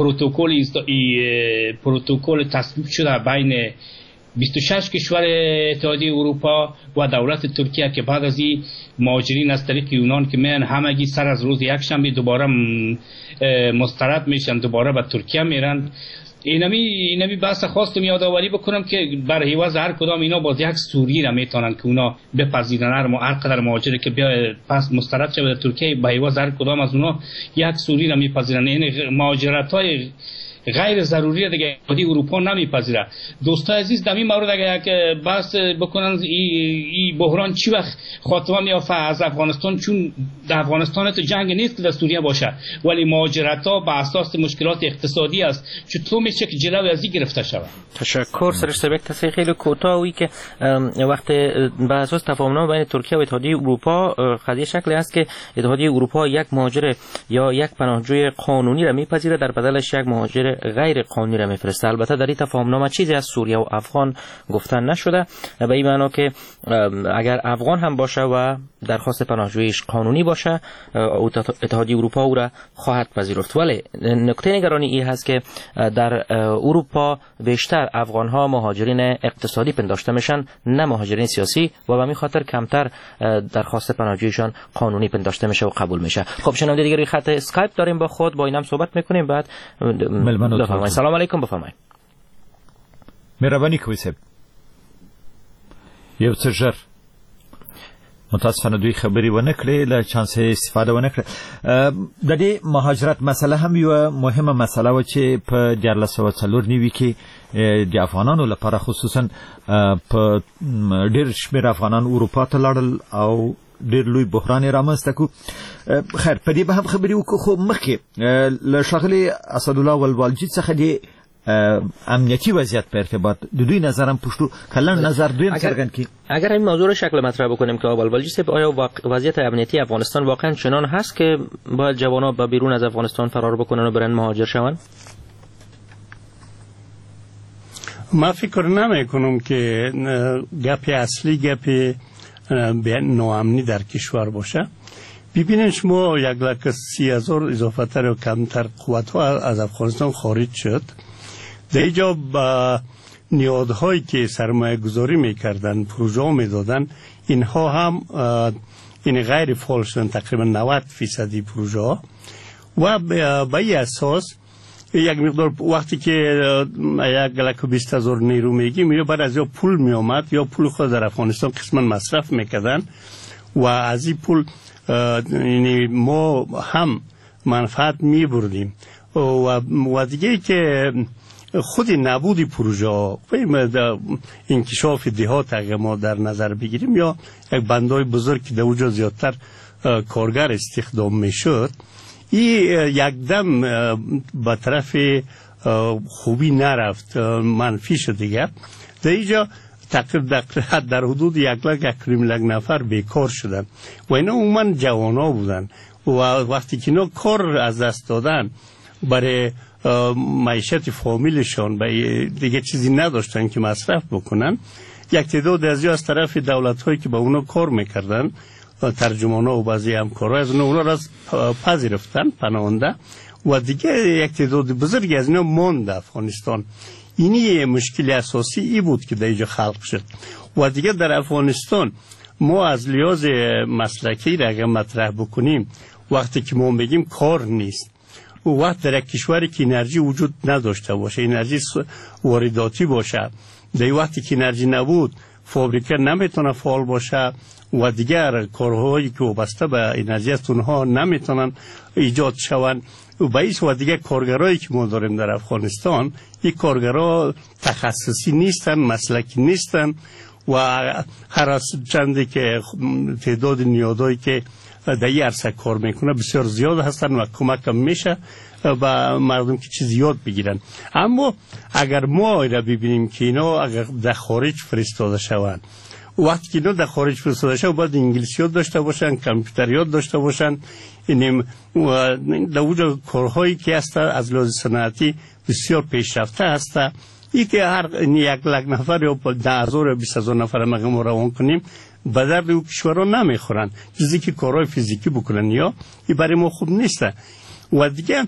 پروتکل تصویب شده بین 26 کشور اتحادیه اروپا و دولت ترکیه که بعد از این مهاجرین از طریق یونان که میان همگی سر از روز یک شنبه دوباره مسترد میشن، دوباره به ترکیه میرن. اینمی بحث خواستم یادآوری بکنم که بر حیواز هر کدام اینا باز یک سوری را میتونن که اونا بپذیرن. هر قدر مهاجر که بیا پس مسترد شده در ترکیه به حیواز هر کدام از اونا یک سوری را میپذیرن. این مهاجرت‌های غیر ضروری دیگه اتحادیه اروپا نمیپذیره. دوستای عزیز در این مورد اگه یک بحث بکنن این بحران چی وقت خاتمه میافته از افغانستان، چون در افغانستان تو جنگ نیست که در سوریه باشه ولی مهاجرت ها به اساس مشکلات اقتصادی است. چطور میشه که جلوی از این گرفته شود؟ تشکر. سرش یک تصحیح خیلی کوتاهی که وقت به اساس تفاهمنامه بین ترکیه و اتحادیه اروپا قضیه شکلی است که اتحادیه اروپا یک مهاجر یا یک پناهجوی قانونی را میپذیره، در بدلش یک مهاجر غیر قانونی را میفرسته. البته در این تفاهمنامه چیزی از سوریه و افغان گفتن نشده، به این معنا که اگر افغان هم باشه و درخواست پناهجوییش قانونی باشه اتحادیه اروپا او را خواهد پذیرفت. ولی نکته نگرانی این هست که در اروپا بیشتر افغان ها مهاجرین اقتصادی پنداشته میشن نه مهاجرین سیاسی و به همین خاطر کمتر درخواست پناهجوییشان قانونی پنداشته میشه و قبول میشه. خب شنونده دیگه روی خط اسکایپ داریم با خود، با اینم صحبت میکنیم. بعد بفرمایید. سلام علیکم. بفرمایید. مهربانی کوي صاحب یو څه ژر متاسفانه دوی خبري ونه کړې له چانس استفاده ونه کړې. د دې مهاجرت مسله هم یو مهمه مسله و چې په 1494 کې د افغانانو لپاره خصوصا په ډېر شمېر افغانان اروپا ته لاړل او ډېر لوی بحران رامنځته کو. خیر په دې به هم خبري وکړو، خو مخکې له ښاغلي اسدالله ولوالجي څخه د امنیتی وضعیت په ارتباط د دوی نظرم پښتو کلن نظر دوی څرګند کی. اگر این موضوع رو شکل مطرح بکنیم که ولوالجی صاحب آیا وضعیت امنیتی افغانستان واقعا چنان هست که باید جوانان به بیرون از افغانستان فرار بکنن و برن مهاجر شوند؟ ما فکر نمی کنم که گپ اصلی گپ ناامنی در کشور باشه. ببینید شما 130,000 اضافه تر و کمتر قوت ها از افغانستان خارج شد. در اینجا با نیازهایی که سرمایه گذاری میکردن پروژه ها میدادن اینها هم این غیر فعال شدن، تقریبا 90% پروژه ها و به این اساس یک مقدار وقتی که 120,000 نیرو میگیم یا بعد از یا پول میامد یا پول خود در افغانستان قسما مصرف میکردن و از این پول یعنی ما هم منفعت می بردیم و دیگه که خود نبودی پروژه ها انکشاف دهات اگر ما در نظر بگیریم یا یک بندای بزرگ که در اونجا زیادتر کارگر استخدام می شد، این یک دم به طرف خوبی نرفت، منفی شد دیگه. در اینجا تقریبا در حدود 1,1 نفر بیکار شدن و اینا عموما جوانا بودن و وقتی که اینا کار از دست دادن برای معیشت فامیلشان دیگه چیزی نداشتن که مصرف بکنن، یک تعداد از طرف دولت‌هایی که با اونا کار میکردن، ترجمانا و بعضی همکارا از اونا را پذیرفتن پناهنده و دیگه یک تعداد بزرگی از اینا ماند افغانستان. اینی مشکل اساسی ای بود که در اینجا خلق شد. و دیگه در افغانستان ما از لحاظ مسلکی را اگر مطرح بکنیم، وقتی که ما بگیم کار نیست، وقت در یک کشوری که انرژی وجود نداشته باشه، انرژی وارداتی باشه، در وقتی که انرژی نبود فابریکه نمیتونه فعال باشه و دیگر کارهایی که وابسته به انرژی است اونها نمیتونن ایجاد شوند. و دیگه کارگرایی که ما داریم در افغانستان، این کارگرها تخصصی نیستن، مسلکی نیستن و هر چندی که تعداد نیادایی که در این عرصه کار میکنه بسیار زیاد هستن و کمک هم میشه با مردم که چیز یاد بگیرن. اما اگر ما را ببینیم که اینا اگر در خارج فرستاده شوند، وقتی که اینا در خارج فرستاده شوند باید انگلیسی یاد داشته باشن، کامپیوتر یاد داشته باشن. اینیم در وجه کارهایی که هست از لحاظ صنعتی بسیار پیشرفته هست. ای که هر یک نفر یا 10,000 یا 20,000 نفر ما روان کنیم به درد او کشورها نمیخورن، چیزی که کارهای فیزیکی بکنن یا ای برای ما خوب نیسته. و دیگه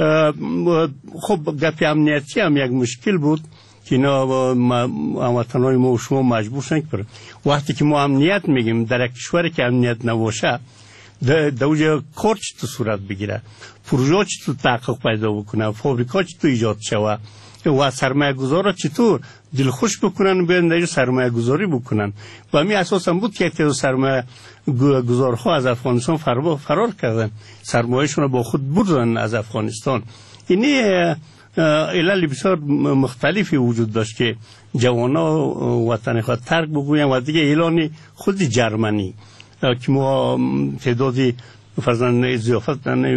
خب گپ امنیتی هم یک مشکل بود که اینا هموطنهای ما و شما مجبور شدن که وقتی که ما امنیت میگیم در یک کشوری که امنیت نباشه در اوجه کار چطور صورت بگیره، پروژه چطور تحقق پیدا بکنه، فابریکا چطور ایجاد شوه و سرمایه گذارا چطور دلخوش بکنن بیان در سرمایه گذاری بکنن. و همین اساس هم بود که یک تعداد سرمایه گذارها از افغانستان فرار کردن، سرمایه‌شون با خود بردن از افغانستان. اینی علل بسیار مختلفی وجود داشت که جوانا وطن خود ترک بگوین و دیگه اعلان خود جرمنی که ما تعدادی فرزن ضیافت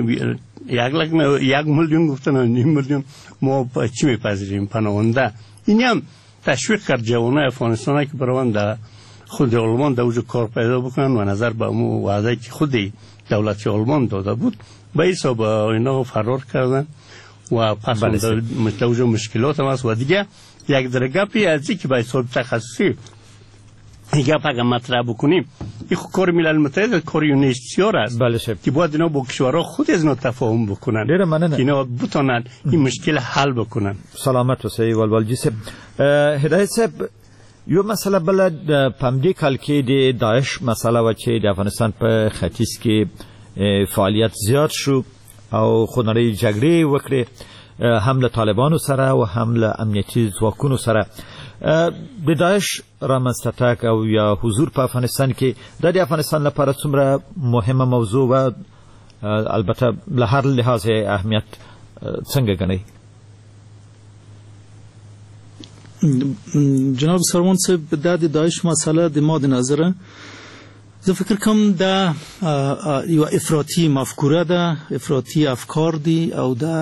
1 میلیون گفتن 9 میلیون ما چی میپذیریم پناهنده. این هم تشویق کرد جوانای افغانستان که بروند در خود آلمان در اوج کار پیدا بکنن و نظر به اون وعده که خود دولت آلمان داده بود به حساب اینا فرار کردن و پس در اوج مشکلات هم هست. و دیگه یک درگپی از که به حساب تخصصی اگر اگر مطرح بکنیم این کار ملل متحد کار یونیسیار است که باید اینا با کشورها خود از اینا تفاهم بکنن که اینا بتونن این مشکل حل بکنن. سلامت و صحیح والوالجی صاحب. هدایت صاحب یو مسئله بلد پمدی کل که دی داعش مسئله و چه دی افغانستان په ختیځ کې فعالیت زیاد شو او خونړی جګړې وکړي هم له طالبانو سره و هم له امنیتي ځواکونو سره. د داعش رامنځته تګ او یا حضور په افغانستان کې د افغانستان لپاره څومره مهمه موضوع و البته له هر لحاظ اهمیت څنګه ګڼئ؟ جناب سروان صاحب د داعش مسئله د مد نظره زه فکر کوم دا یو افراطي مفکوره ده، افراطي افکار دي او د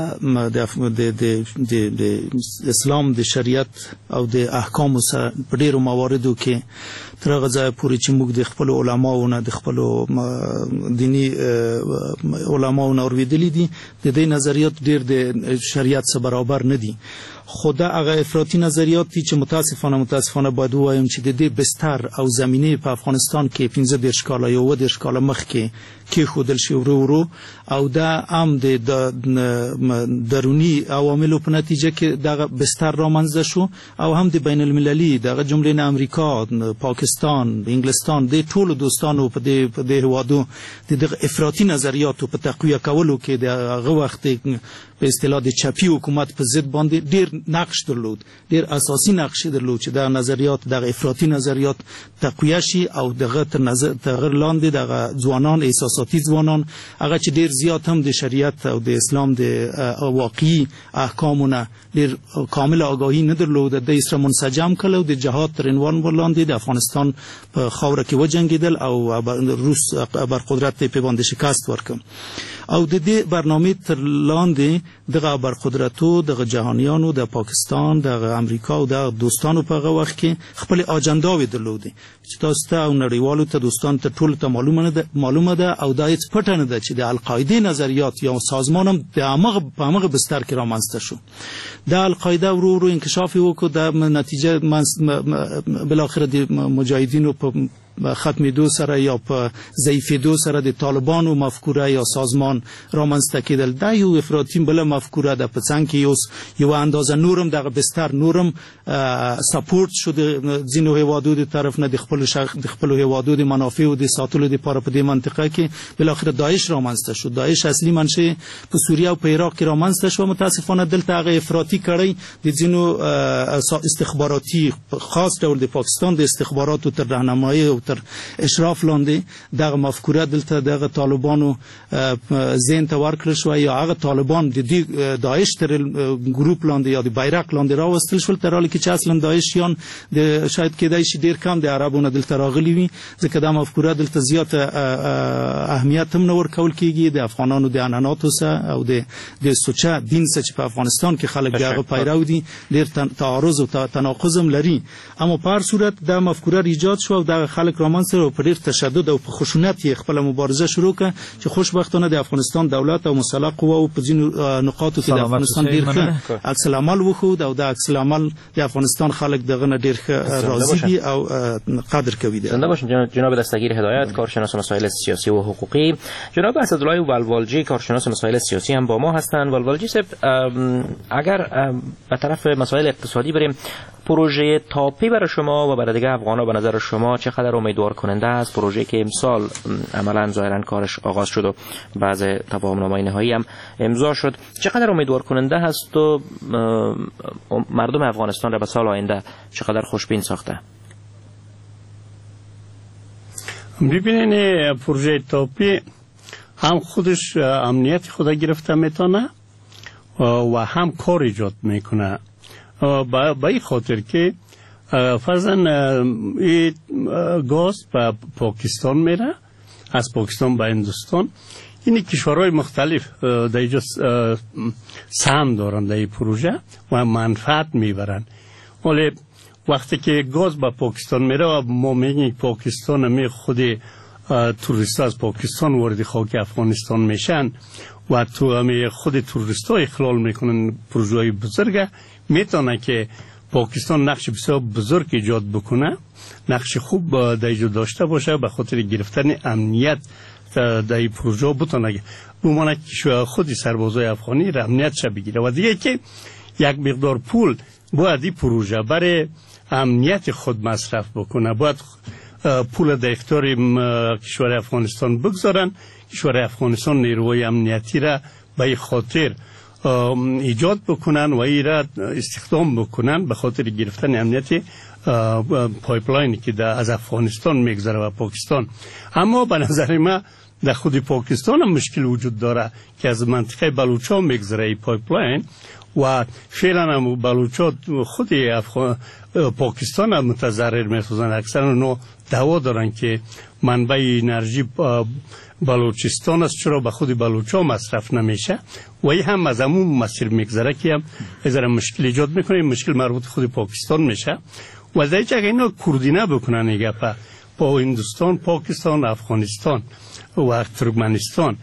اسلام د شریعت او د احکام سره په ډیرو مواردو کې تر هغه ځایه پورې چې موږ د خپل علماو نه د خپل دینی علماو نه اورېدلي دي د دې نظریات ډیر د شریعت سره برابر نه دي. خود هغه افراطي نظریات دي چې متاسفانه باید ووایم چې د دې بستر او زمینه په افغانستان کې 15 کاله یا 10 کاله مخکې کېښودل شي ورو او دا هم د دروني عواملو په نتیجه کې دغه بستر رامنځته شو او هم د بین المللي دغه جملې نه امریکا، پاکستان، انګلستان د ټولو دوستانو په دې هوادو دغه افراطي نظریاتو په تقویه کولو کې د هغه وخت په اصطلاح د چپی حکومت په ضد باندې ډیر نقش درلود، ډیر اساسي نقش درلود چې د نظریات د افراطي نظریات تقویه شي او دغه تغیر لاندې د ځوانان احساساتي ځوانان هغه چې ډیر زیات هم د شریعت او د اسلام د واقعي احکامونه ډیر کامل آگاهی نه درلود د اسره منسجم کړل او د جهاد تر عنوان ولاندې د افغانستان په خاوره کې وجنګیدل او روس بر قدرت په باندې شکست ورکړ او د دې برنامه تر لاندې دغه برقدرتو د جهانیانو د پاکستان د امریکا او د دوستانو په وخت کې خپل اجنډاوي درلودي چې تاسو ته او نړیوالو ته دوستان ته ټول ته معلومه ده او دا هیڅ پټ نه ده چې د القاعده نظریات یا سازمان هم د هغه بستر کې رامنځته شو. د القاعده ورو انکشاف وکړ د نتیجه بالاخره د مجاهدینو په ختمېدو سره یا په ضعیفېدو سره د طالبانو مفکوره یا سازمان رامنځته کېدل. دا یو افراطي بله مفکوره ده په څنګ کې یو اندازه نورم دغه بستر نورم سپورټ شو د ځینو هیوادو د طرف نه د خپلو هیوادو د منافعو د ساتلو دپاره په دې منطقه کې بالاخره داعش رامنځته شو. داعش اصلي منشأ په سوریه او په عراق کې رامنځته شو. متاسفانه دلته هغه افراطي کړۍ د ځینو استخباراتي خاص ډول د پاکستان د استخباراتو تر راهنمایي او تر اشراف لاندې دغه مفکوره دلته دغه طالبانو ذهن ته ورکړل شو یا هغه طالبان د داعش تر ګروپ لاندې یا د بیرق لاندې راوستل شول تر حاله کې چې اصلا داعشیان د شاید کېدای شي ډیر کم د عربونو دلته راغلي وي ځکه دا مفکوره دلته زیات اهمیت هم نه ورکول کېږي د افغانانو د عنعناتو سره او د سوچه دین سره چې په افغانستان کې خلک دغه پیرو دي ډیر تعارض او تناقض هم لري. اما په هر صورت دا مفکوره ایجاد شو او دغه خلک رامنځته او په ډیر تشدد او په خشونت یې خپل مبارزه شروع کړه چې خوشبختانه د افغانستان دولت او مسلح قواو په ځینو نقاطو کې د افغانستان ډیر ښه عکس العمل وښود او د عکس العمل د افغانستان خلک دغه نه ډیر ښه راضي دي او قدر کوي. زنده باشین جناب دستگیر هدایت کارشناس مسائل سیاسی و حقوقی. جناب اسدالله ولوالجی کارشناس مسائل سیاسی هم با ما هستند. ولوالجی صاحب اگر به طرف مسائل اقتصادی بریم پروژه تاپی برای شما و برای دیگه افغانا به نظر شما چقدر امیدوار کننده است؟ پروژه که امسال عملا ظاهرا کارش آغاز شد و بعض تفاهم‌نامه‌های نهایی هم امضا شد، چقدر امیدوار کننده هست و مردم افغانستان را به سال آینده چقدر خوشبین ساخته؟ ببینید پروژه تاپی هم خودش امنیت خود گرفته میتونه و هم کار ایجاد میکنه با این خاطر که فرضاً گاز به پاکستان میره، از پاکستان به هندوستان. این کشورهای مختلف در اینجا سهم دارن در این پروژه و منفعت میبرن. ولی وقتی که گاز به پاکستان میره و ما میگیم پاکستان می خود توریست از پاکستان وارد خاک افغانستان میشن و تو خود توریست ها اخلال میکنن پروژه های بزرگه، میتونه که پاکستان نقش بسیار بزرگ ایجاد بکنه، نقش خوب در اینجا داشته باشه به خاطر گرفتن امنیت در این پروژه بتونه بمانه که خودی سربازای افغانی را امنیت شد بگیره. و دیگه که یک مقدار پول باید این پروژه برای امنیت خود مصرف بکنه، باید پول در اختیار کشور افغانستان بگذارن. کشور افغانستان نیروهای امنیتی را به این خاطر ایجاد بکنن و این را استخدام بکنن به خاطر گرفتن امنیت پایپلاینی که از افغانستان میگذره و پاکستان. اما به نظر من در خود پاکستان هم مشکل وجود داره که از منطقه بلوچا میگذره این پایپلاین و فعلا هم بلوچا خود پاکستان هم متضرر میسازن. اکثر اونو دعوا دارن که منبع انرژی بلوچستان است، چرا به خود بلوچا مصرف نمیشه و این هم از همون مسیر میگذره که هم از مشکل ایجاد میکنه. مشکل مربوط خود پاکستان میشه و در جگه اینا کوردینه بکنن ایگه با هندوستان، پاکستان، افغانستان و ترکمنستان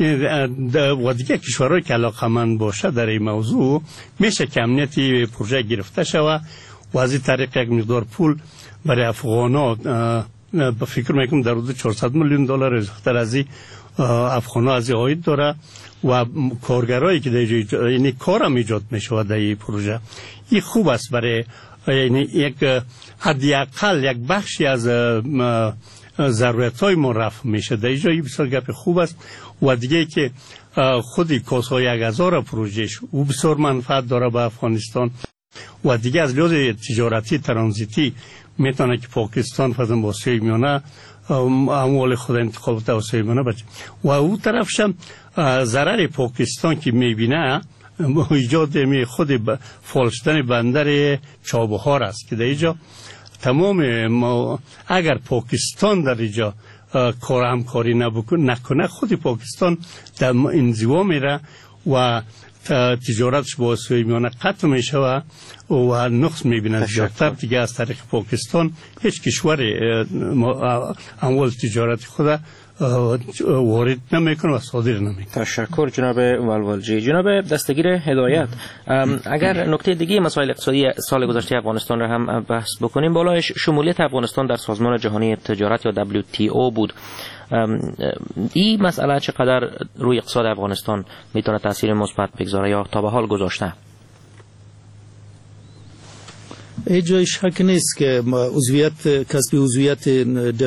و دیگه کشورهایی که علاقمند باشه در این موضوع میشه که امنیتی پروژه گرفته شود و از این طریق یک مقدار پول برای افغانا به فکر میکنم در حدود 400 میلیون دلار اضافه از افغانا از عاید داره و کارگرایی که در این کار هم ایجاد میشه در این پروژه. این خوب است برای یعنی یک حداقل یک بخشی از ضرورت‌های ما رفع میشه. در اینجا بسیار گپ خوب است و دیگه که خودی کاسای 1000 پروژهش او بسیار منفعت داره به افغانستان و دیگه از لحاظ تجارتی ترانزیتی میتونه که پاکستان فضل با آسیای میانه اموال خود انتخابات آسیای میانه بچه و او طرفش هم ضرر پاکستان که میبینه ایجاد خود فالشدن بندر چابهار است که در اینجا تمام اگر پاکستان در اینجا همکاری نکنه خود پاکستان در انزوا میره و تجارتش با سوی میانه قطع می شود و نقص می بیند زیادتر دیگه از طریق پاکستان هیچ کشور اموال تجارت خود وارد نمیکنه و صادر نمیکنه. تشکر جناب ولولجی. جناب دستگیر هدایت، اگر نکته دیگه مسائل اقتصادی سال گذشته افغانستان را هم بحث بکنیم، بالایش شمولیت افغانستان در سازمان جهانی تجارت یا WTO بود. این مسئله چقدر روی اقتصاد افغانستان میتونه تاثیر مثبت بگذاره یا تا به حال گذاشته؟ ای جای شک نیست که کسب عضویت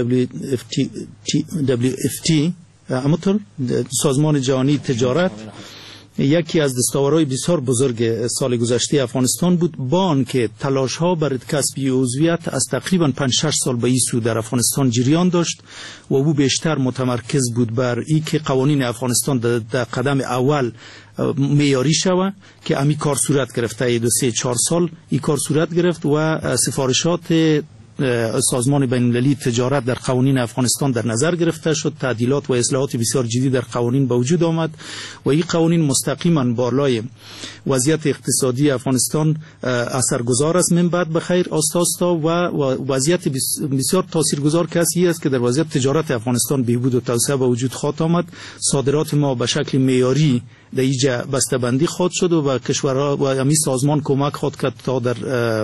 WFT همونطور سازمان جهانی تجارت یکی از دستاوردهای بسیار بزرگ سال گذشته افغانستان بود، با آنکه تلاش‌ها برای کسب عضویت از تقریباً 5-6 سال به این سو در افغانستان جریان داشت و او بیشتر متمرکز بود بر اینکه قوانین افغانستان در قدم اول معیاری شود که امی کار صورت گرفته. 2-3-4 سال این کار صورت گرفت و سفارشات سازمان بین المللی تجارت در قوانین افغانستان در نظر گرفته شد، تعدیلات و اصلاحات بسیار جدی در قوانین به وجود آمد و این قوانین مستقیما بالای وضعیت اقتصادی افغانستان اثرگذار است. من بعد به خیر آستا و وضعیت بسیار تاثیرگذار کسی است که در وضعیت تجارت افغانستان بهبود و توسعه به وجود خواهد آمد. صادرات ما به شکل معیاری در اینجا بسته‌بندی خواهد شد و کشورها و همین سازمان کمک خواهد کرد تا در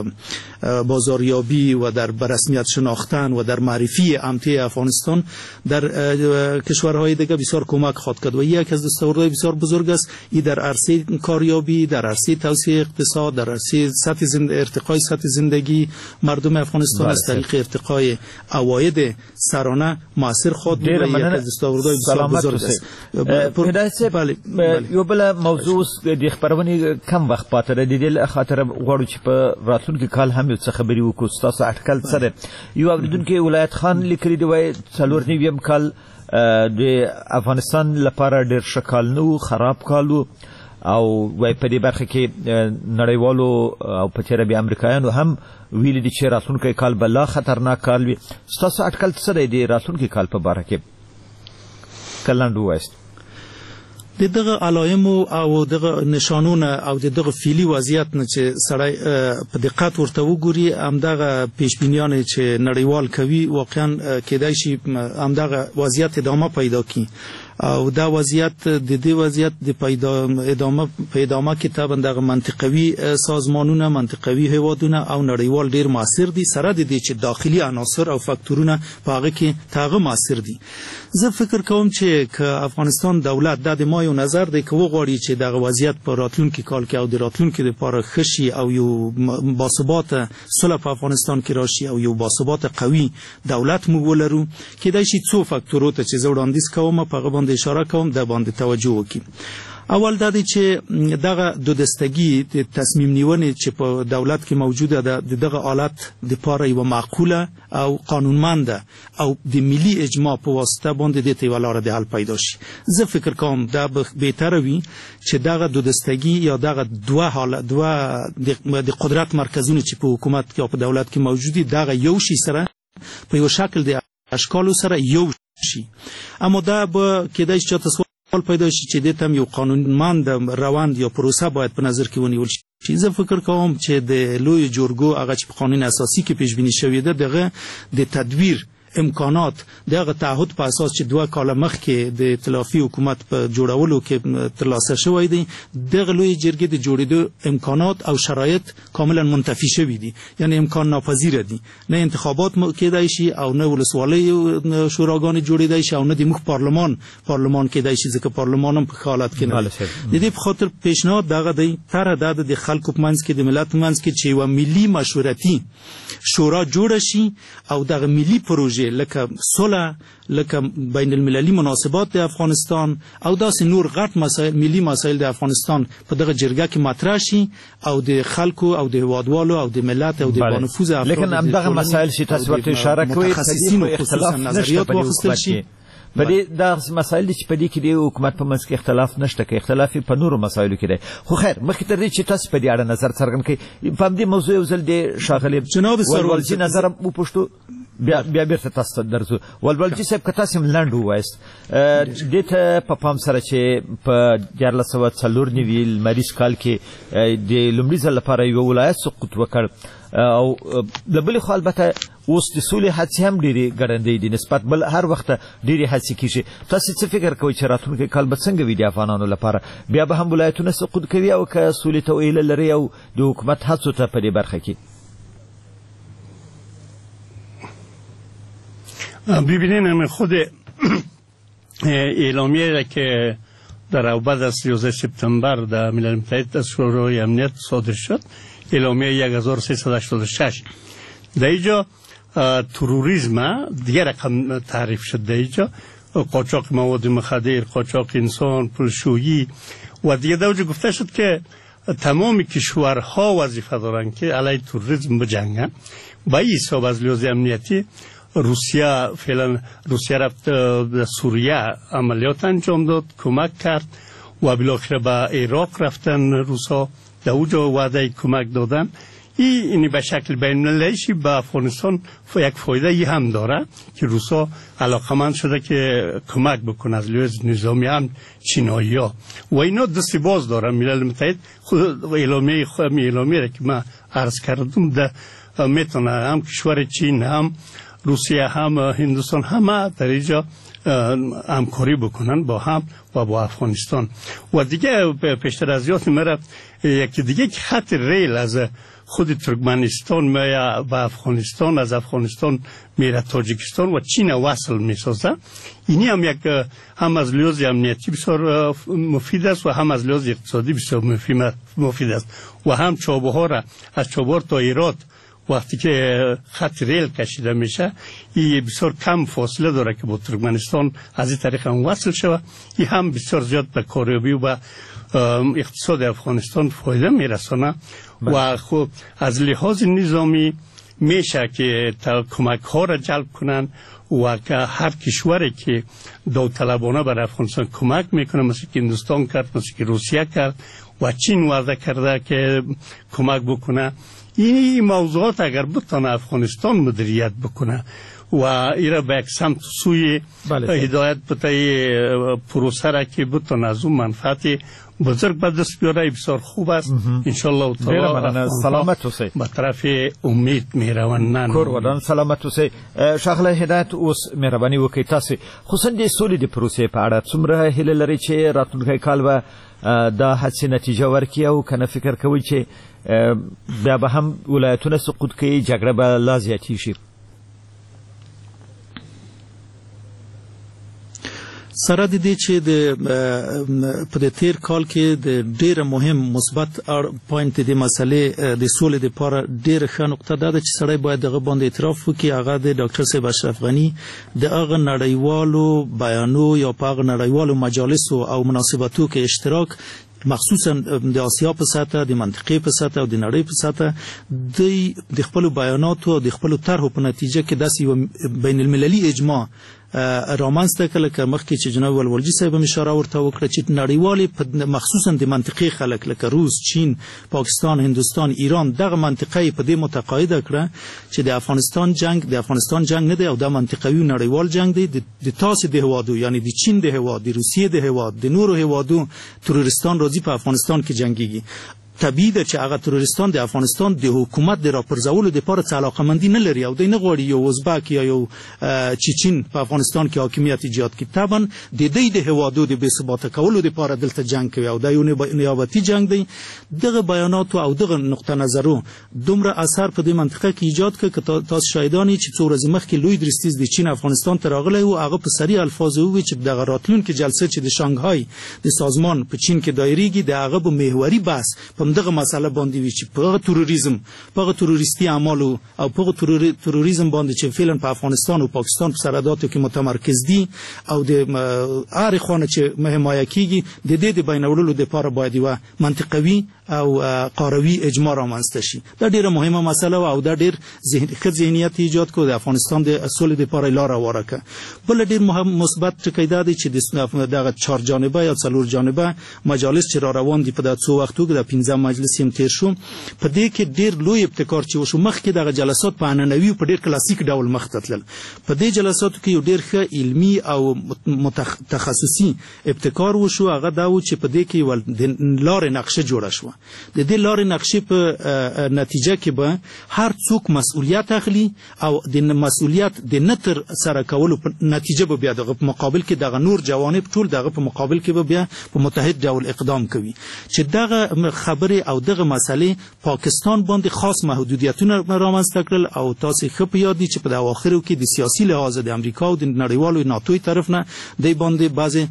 بازاریابی و در برسمیت شناختن و در معرفی امنیت افغانستان در کشورهای دیگه بسیار کمک خواهد کرد و یک از دستاوردهای بسیار بزرگ است. این در عرصه کاریابی، در عرصه توسعه اقتصاد، در عرصه ارتقای سطح زندگی مردم افغانستان از طریق ارتقای عواید سرانه موثر خواهد بود و یک از دستاوردهای بسیار بزرگ است. بله. یو بل موضوع د خبرونې کم وخت پاتې دی د خاطر غواړو چې په راتلونکي کال هم یو څه خبرې وکړو. تاسو اټکل سره یو اوریدونکو ولایت خان لیکلي دی وای 4 کال د افغانستان لپاره ډېر ښه کال نه خراب کال او وای په دې برخه کې نړیوالو او په تیر بیا امریکایانو هم ویلي دي چې راتلونکي کال بلا خطرناک کال وي. تاسو اټکل سره دی راتلونکي کال په باره کې کلاند وایست دغه علایم او دغه نشانونه او دغه فعلی وضعیت نه چې سړی په دقت ورته وګوري، همدغه پیشبینیان چې نړیوال کوي واقعا کېدای شي همدغه وضعیت ادامه پیدا کړي او دا وضعیت د دې وضعیت د ادامه کې طبعا دغه منطقوي سازمانونه، منطقوي هیوادونه او نړیوال ډیر موثر دي، سره د دې چې داخلي عناصر او فاکتورونه په هغه کې تاغه موثر دي. زه فکر کوم چې افغانستان دولت د ما یو نظر دی که وغواړي چې دغه وضعیت په راتلونکي کال کې او د راتلونکي لپاره خشي او یو باثبات صلح په افغانستان کې راشي او یو باثبات قوي دولت مو ولرو، کېدای شي څو فاکتورو ته چې زه وړاندیز کوم په هغه باندې اشاره کوم د باندې توجه وکړي. اول دا دی چې دغه دودستگی د تصمیم نیونې چې په دولت کې موجوده ده دغه حالت د پاره یو معقوله او قانونمنده او د ملي اجماع په واسطه باندې د تیولاره د حل پیدا شي. زه فکر کوم دا بهتره وي چې دغه دودستگی یا دغه دوه د قدرت مرکزونه چې په حکومت کې او په دولت کې موجودي دغه یو شي سره په یو شکل د اشکالو سره یو شي. اما دا به کېدای شي چې پیدا شي چې د تم یو قانونمند روند یا پروسه باید په نظر کې ونیول شي. زه فکر کوم چې د لوی جرګو هغه چې په قانون اساسي کې پیش بینی شوی ده دغه د تدویر امکانات دغه تعهد په اساس چې 2 کال مخکې د ائتلافي حکومت په جوړولو کې ترلاسه شوی دی، دغه لوی جرګې د جوړېدو امکانات او شرایط کاملا منتفی شوی دي، یعنی امکان ناپذیر دي. نه انتخابات کېدای شي او نه ولسوالۍ شوراګانې جوړېدای شي او نه د مخ پارلمان کېدای شي ځکه پارلمان هم په حالت کې نه د دې په خاطر پیشنهاد دغه دی تر د خلکو په منځ کې د ملت منځ کې چې یو ملي مشورتي شورا جوړ شي او دغه ملي پروژه لکه صلح، لکه بین المللي مناسبات د افغانستان او داسې نور غټ مسائل ملي مسائل د افغانستان په دغه جرګه کې مطرح شي او د خلکو او د هوادوالو او د ملت او د بانفوذ افراد لیکن همدغه مسائل چې تاسو ورته اشاره کوئ متخصصین او خصوصا نظریات واخیستل شي په دې د مسایل چې په دې کې د حکومت په منځ کې اختلاف نشته کې اختلاف په نورو مسایلو کې دی خو خیر مخکې تر دې چې تاسو په دې اړه نظر څرګند کړئ په دې موضوع یو ځل د ښاغلي ولولجي نظر وپوښتو بیا بیرته تاسو ته درځو ولولجي صاحب که تاسو لنډ ووایاست دې ته په پام سره چې په 1494 لمریز کال کې د لومړي ځل لپاره یو ولایت سقوط وکړ او د بلې خوا البته اوس د سولې هڅې هم ډېرې ګړندۍ دي نسبت بل هر وخت ډېرې هڅې کېږي تاسو څه فکر کوئ چې راتلونکی کال به څنګه وي د افغانانو لپاره بیا به هم ولایتونه سقوط کوي او که سولې ته ویله لري او د حکومت هڅو ته په دې برخه کې ببینین خود اعلامیه را که در بعد از 11 سپتامبر در ملل متحد از شورای امنیت صادر شد اعلامیه 1386 در اینجا تروریسم دیگر رقم تعریف شد در اینجا قاچاق مواد مخدر قاچاق انسان پولشویی و دیگه در اونجا گفته شد که تمام کشورها وظیفه دارند که علیه تروریسم بجنگن با این حساب از لحاظ امنیتی روسیه رفت سوریه عملیات انجام داد کمک کرد و بالاخره به عراق رفتن روسا در اونجا وعده کمک دادن این به شکل بین المللی به افغانستان یک فایده ای هم داره که روسا علاقمند شده که کمک بکنه از لحاظ نظامی هم چینایی ها و اینا دستی باز داره ملل متحد خود اعلامیه را که من عرض کردم میتونه هم کشور چین هم روسیه هم هندوستان همه در اینجا همکاری بکنن با هم و با افغانستان و دیگه پیشتر از یاد میره یکی دیگه که خط ریل از خود ترکمنستان میره به افغانستان از افغانستان میره تاجیکستان و چین وصل میسازه اینی هم یک هم از لحاظ امنیتی بسیار مفید است و هم از لحاظ اقتصادی بسیار مفید است و هم چابهار را از چابهار تا ایراد وقتی که خط ریل کشیده میشه این بسیار کم فاصله داره که با ترکمنستان از این طریق هم وصل شود این هم بسیار زیاد به کاریابی و اقتصاد افغانستان فایده میرسانه و خب از لحاظ نظامی میشه که کمک ها را جلب کنن و که هر کشوری که داوطلبانه بر افغانستان کمک میکنه مثل که هندوستان کرد مثل که روسیه کرد و چین وعده کرده که کمک بکنه این موضوعات اگر بتونه افغانستان مدیریت بکنه و ایره به یک سمت سوی هدایت بده پروسه را که بتونه از اون منفعت بزرگ به دست بیاره بسیار خوب است انشالله تعالی سلامت اوسئ به طرف امید میروند کور ودان سلامت اوسئ ښاغلی هدایت اوس مهرباني وکړئ تاسو خصوصا د سولې د پروسې په اړه څومره هیله لرئ چې راتلونکی کال به دا هڅې نتیجه ورکړي او کنه فکر کوئ چې بیا به هم ولایتونه سقوط کوي جګړه به لا زیاتې شي سره د دې چې په تیر کال کې د ډېر مهم مثبت پوینټ د مسلې د سولې لپاره ډېر ښه نقطه ده چې سړی باید دغه باندې اعتراف وکړي هغه د ډاکټر صاحب اشرف غني د هغه نړیوالو بیانو یا په هغه نړیوالو مجالسو او مناسباتو کې اشتراک مخصوصا د آسیا په سطح د منطقې په سطح او د نړۍ په سطح د خپل بیاناتو او د خپل طرحو په نتیجه کې داسې یو بین المللي اجماع رامنځته کړه لکه مخکې چې جناب ولولجي صاحب هم اشاره ورته وکړه چې نړیوالې مخصوصا د منطقې خلک لکه روس چین پاکستان هندوستان ایران دغه منطقه په دې متقاعده کړه چې د افغانستان جنگ نه دی او د منطقوي نړیوال جنگ دی د تاسو د هوادو یعنی د چین د هواد د روسیې د هواد د نورو هوادو تروریستان راځي په افغانستان کې جنگيږي طبیعي ده چې هغه تروریستان د افغانستان د حکومت د راپرځولو لپاره څه علاقمندي نه لري او دوی نه غواړي یو ازبک یا یو چیچن په افغانستان کې حاکمیت ایجاد کړي طبعا د دوی د هوادو د بې ثباته کولو لپاره دلته جنگ کوي او دا یو نیابتي جنگ دی دغه بیانات او دغه نقطه نظرو دومره اثر په دې منطقه کې ایجاد کړ چې تاسو شاهدانی چې څو ورځې مخکې لوی درستیز د چین افغانستان ته راغلی او هغه په سریع الفاظ وویل چې دغه راتلونکي جلسه چې د شانګهای د سازمان په چین کې دایریږي د هغه به محوري بحث په په دغه مسله باندې وي چې په تروریزم په تروریستي اعمالو او په تروریزم باندې چې فعلا په افغانستان او پاکستان په سرحداتو کې متمرکز دي او د هر خانه چې حمایه کیږي د دې د بینولو لپاره باید یو منطقوي او قاروي اجماع رامنځته شي. دا ډیره مهمه مسله او دا ډیر ذهنیت ایجاد کو د افغانستان د اصول لپاره لار واره ک. بل ډیر مثبت ټکی دا دی چې دغه 4 جانبه یا 4 جانبه مجالس چې را روان دي په دغه څو وختو کې د 15 مجلس هم تیر شو. په دې کې ډیر لوی ابتکار چې وشو. مخکې دغه جلسات په عنعنوي په ډیر کلاسیک ډول مخ ته تلل. په دې جلساتو کې یو ډیر ښه علمي او تخصصي ابتکار وشو. هغه دا و چې په دې کې ول لار نقشه جوړه شو. د دې لارې نقشې په نتیجه کې به هر څوک مسؤلیت اخلي او د مسؤلیت د نتر سره کولو په نتیجه به بیا دغه مقابل کې دغه نور جوانب ټول دغه په مقابل کې به بیا په متحد ډول اقدام کوي چې دغه خبره او دغه مسلې پاکستان باندې خاص محدودیتونه رامنځته کړل او تاسو ښه په یاد دي چې په اواخرو کې د سیاسي لحاظ د امریکا او د نړیوالو ناتوی طرف نه د باندې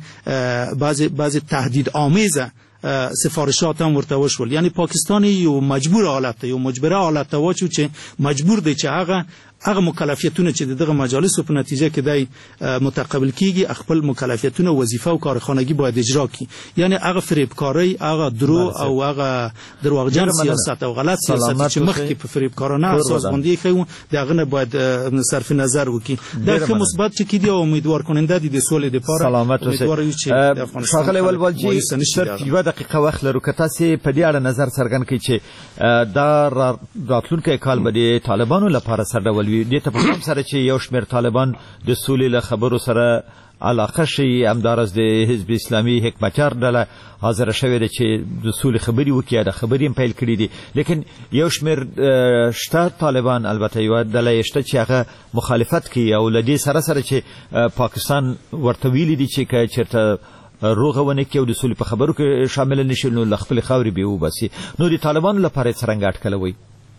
بعضی تهدید آمیزه سفارشات هم ورته وشول. یعنی پاکستان یو مجبور حالت یو مجبره حالت واچو چې مجبور دی چې هغه مکلفیتونه چې دغه مجالس په نتیجه کې دی متقبل کیږي خپل مکلفیتونه وظیفه او کارخانگی باید اجرا کی. یعنی هغه فریبکاری هغه درو او هغه دروغجن سیاست او غلط سیاست چې مخکې په فریبکارانه اساس باندې کوي دغه نه باید صرف نظر وکړي. دا مثبت چې کیدی او امیدوار کننده دي د سولې لپاره. امیدوار یو چې د افغانستان شاغله ولولجی صرف یو دقیقه وخت لرو کته سي په دې اړه نظر څرګند کړي چې دا راتلونکي کال به طالبانو لپاره سرډول دې ته په سره چې یو شمېر طالبان د سولې له خبرو سره علاقه شي. همدارس د حزب اسلامي حکمتیار ډله حاضر شوې ده چې د سولې خبرې وکړي. د خبرې هم پیل کړي دي لیکن یو شمېر شته طالبان البته یو ډله شته چې هغه مخالفت کوي او له دې سره چې پاکستان ورته ویلي دي چې چېرته روغونه کې او د سولې په خبرو کې شامل نشي نو له خپل خاورې به وباسي. نو د طالبانو لپاره څرنګه اټکلوي؟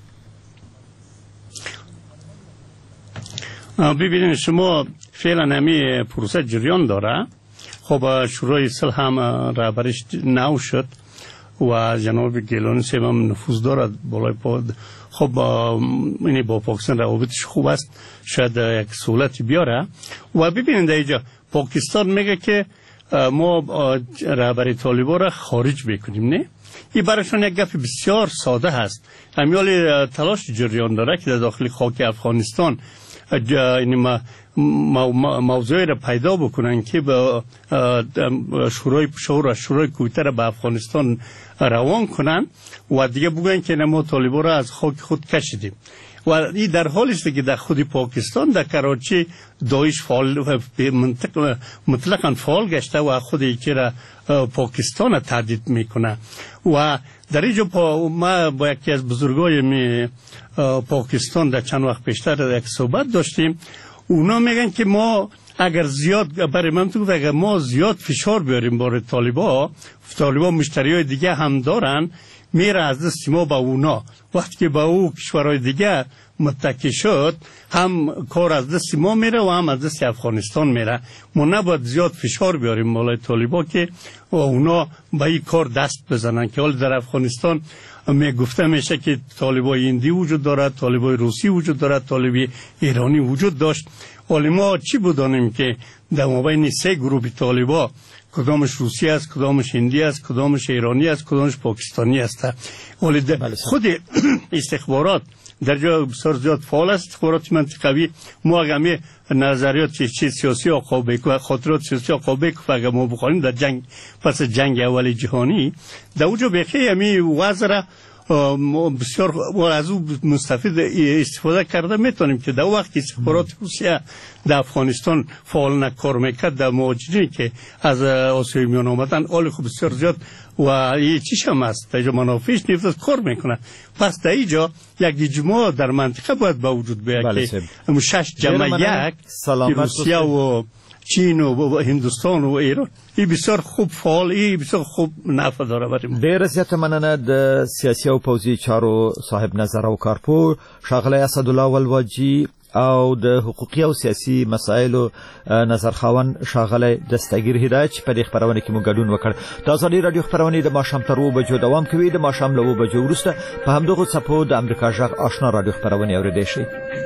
ببینید شما فعلا همی پروسه جریان داره. خب شورای صلح هم رهبریش نو شد و جناب گیلانی صاحب هم نفوذ دارد بالای پا. خب اینی با پاکستان روابطش خوب است شاید یک سهولتی بیاره. و ببینید اینجا پاکستان میگه که ما رهبری طالبان را خارج بکنیم. نه این برایشان یک گپ بسیار ساده هست. همیال تلاش جریان داره که در داخل خاک افغانستان این موضوعی را پیدا بکنن که به شورای پشاور و شورای کویته را به افغانستان روان کنن و دیگه بگن که ما طالبان را از خاک خود کشیدیم. و این در حالی است که در خود پاکستان در کراچی داعش فعال مطلقاً فعال گشته و خود یکی را پاکستان را تهدید میکنه. و در اینجا ما با یکی از بزرگای پاکستان در چند وقت پیشتر یک صحبت داشتیم. اونا میگن که ما اگر زیاد برای من تو اگر ما زیاد فشار بیاریم بر طالبان مشتریای دیگه هم دارن میره از دست ما با اونا. وقتی که با او کشورهای دیگه متکی شد هم کار از دست ما میره و هم از دست افغانستان میره. ما نباید زیاد فشار بیاریم بالای طالبان که اونا با این کار دست بزنن که حال در افغانستان گفته میشه که طالبای هندی وجود دارد، طالبای روسی وجود دارد، طالبای ایرانی وجود داشت. ولی ما چی بدانیم که در مابین سه گروه طالبا کدامش روسی است، کدامش هندی است، کدامش ایرانی است، کدامش پاکستانی است. ولی خود استخبارات در جای بسیار زیاد فعال است. استخبارات منطقوی ما اگر نظریات چی سیاسی عقابه و خاطرات سیاسی عقابه که اگر ما بخوانیم در جنگ پس جنگ اول جهانی در اونجا بخی همی وزر بسیار از او مستفید استفاده کرده میتونیم که در وقتی استخبارات روسیه در افغانستان فعال نکار میکرد در مهاجرینی که از آسیای میان آمدن آلی خوب بسیار زیاد و یه چیش هم است در اینجا منافعش نیفت کار میکنه. پس در اینجا یک اجماع در منطقه باید با وجود بیاید که 6 جمع 1 روسیه و چین و هندوستان و ایران این بسیار خوب فعال این بسیار خوب نفع داره بریم. ډیر زیات مننه د سیاسي او پوځي چارو صاحب نظر او کارپور ښاغلی اسدالله ولواجي او د حقوقي او سیاسي مسایلو نظرخوان ښاغلی دستګیر هدایت چې په دې خپرونه کې مو ګډون وکړ. د ازادي راډیو خپرونې د ماښام تر 2 بجو دوام کوي. د ماښام له 2 بجو وروسته په همدغو څپو د امریکا غږ آشنا راډیو خپرونې اورېدای شئ.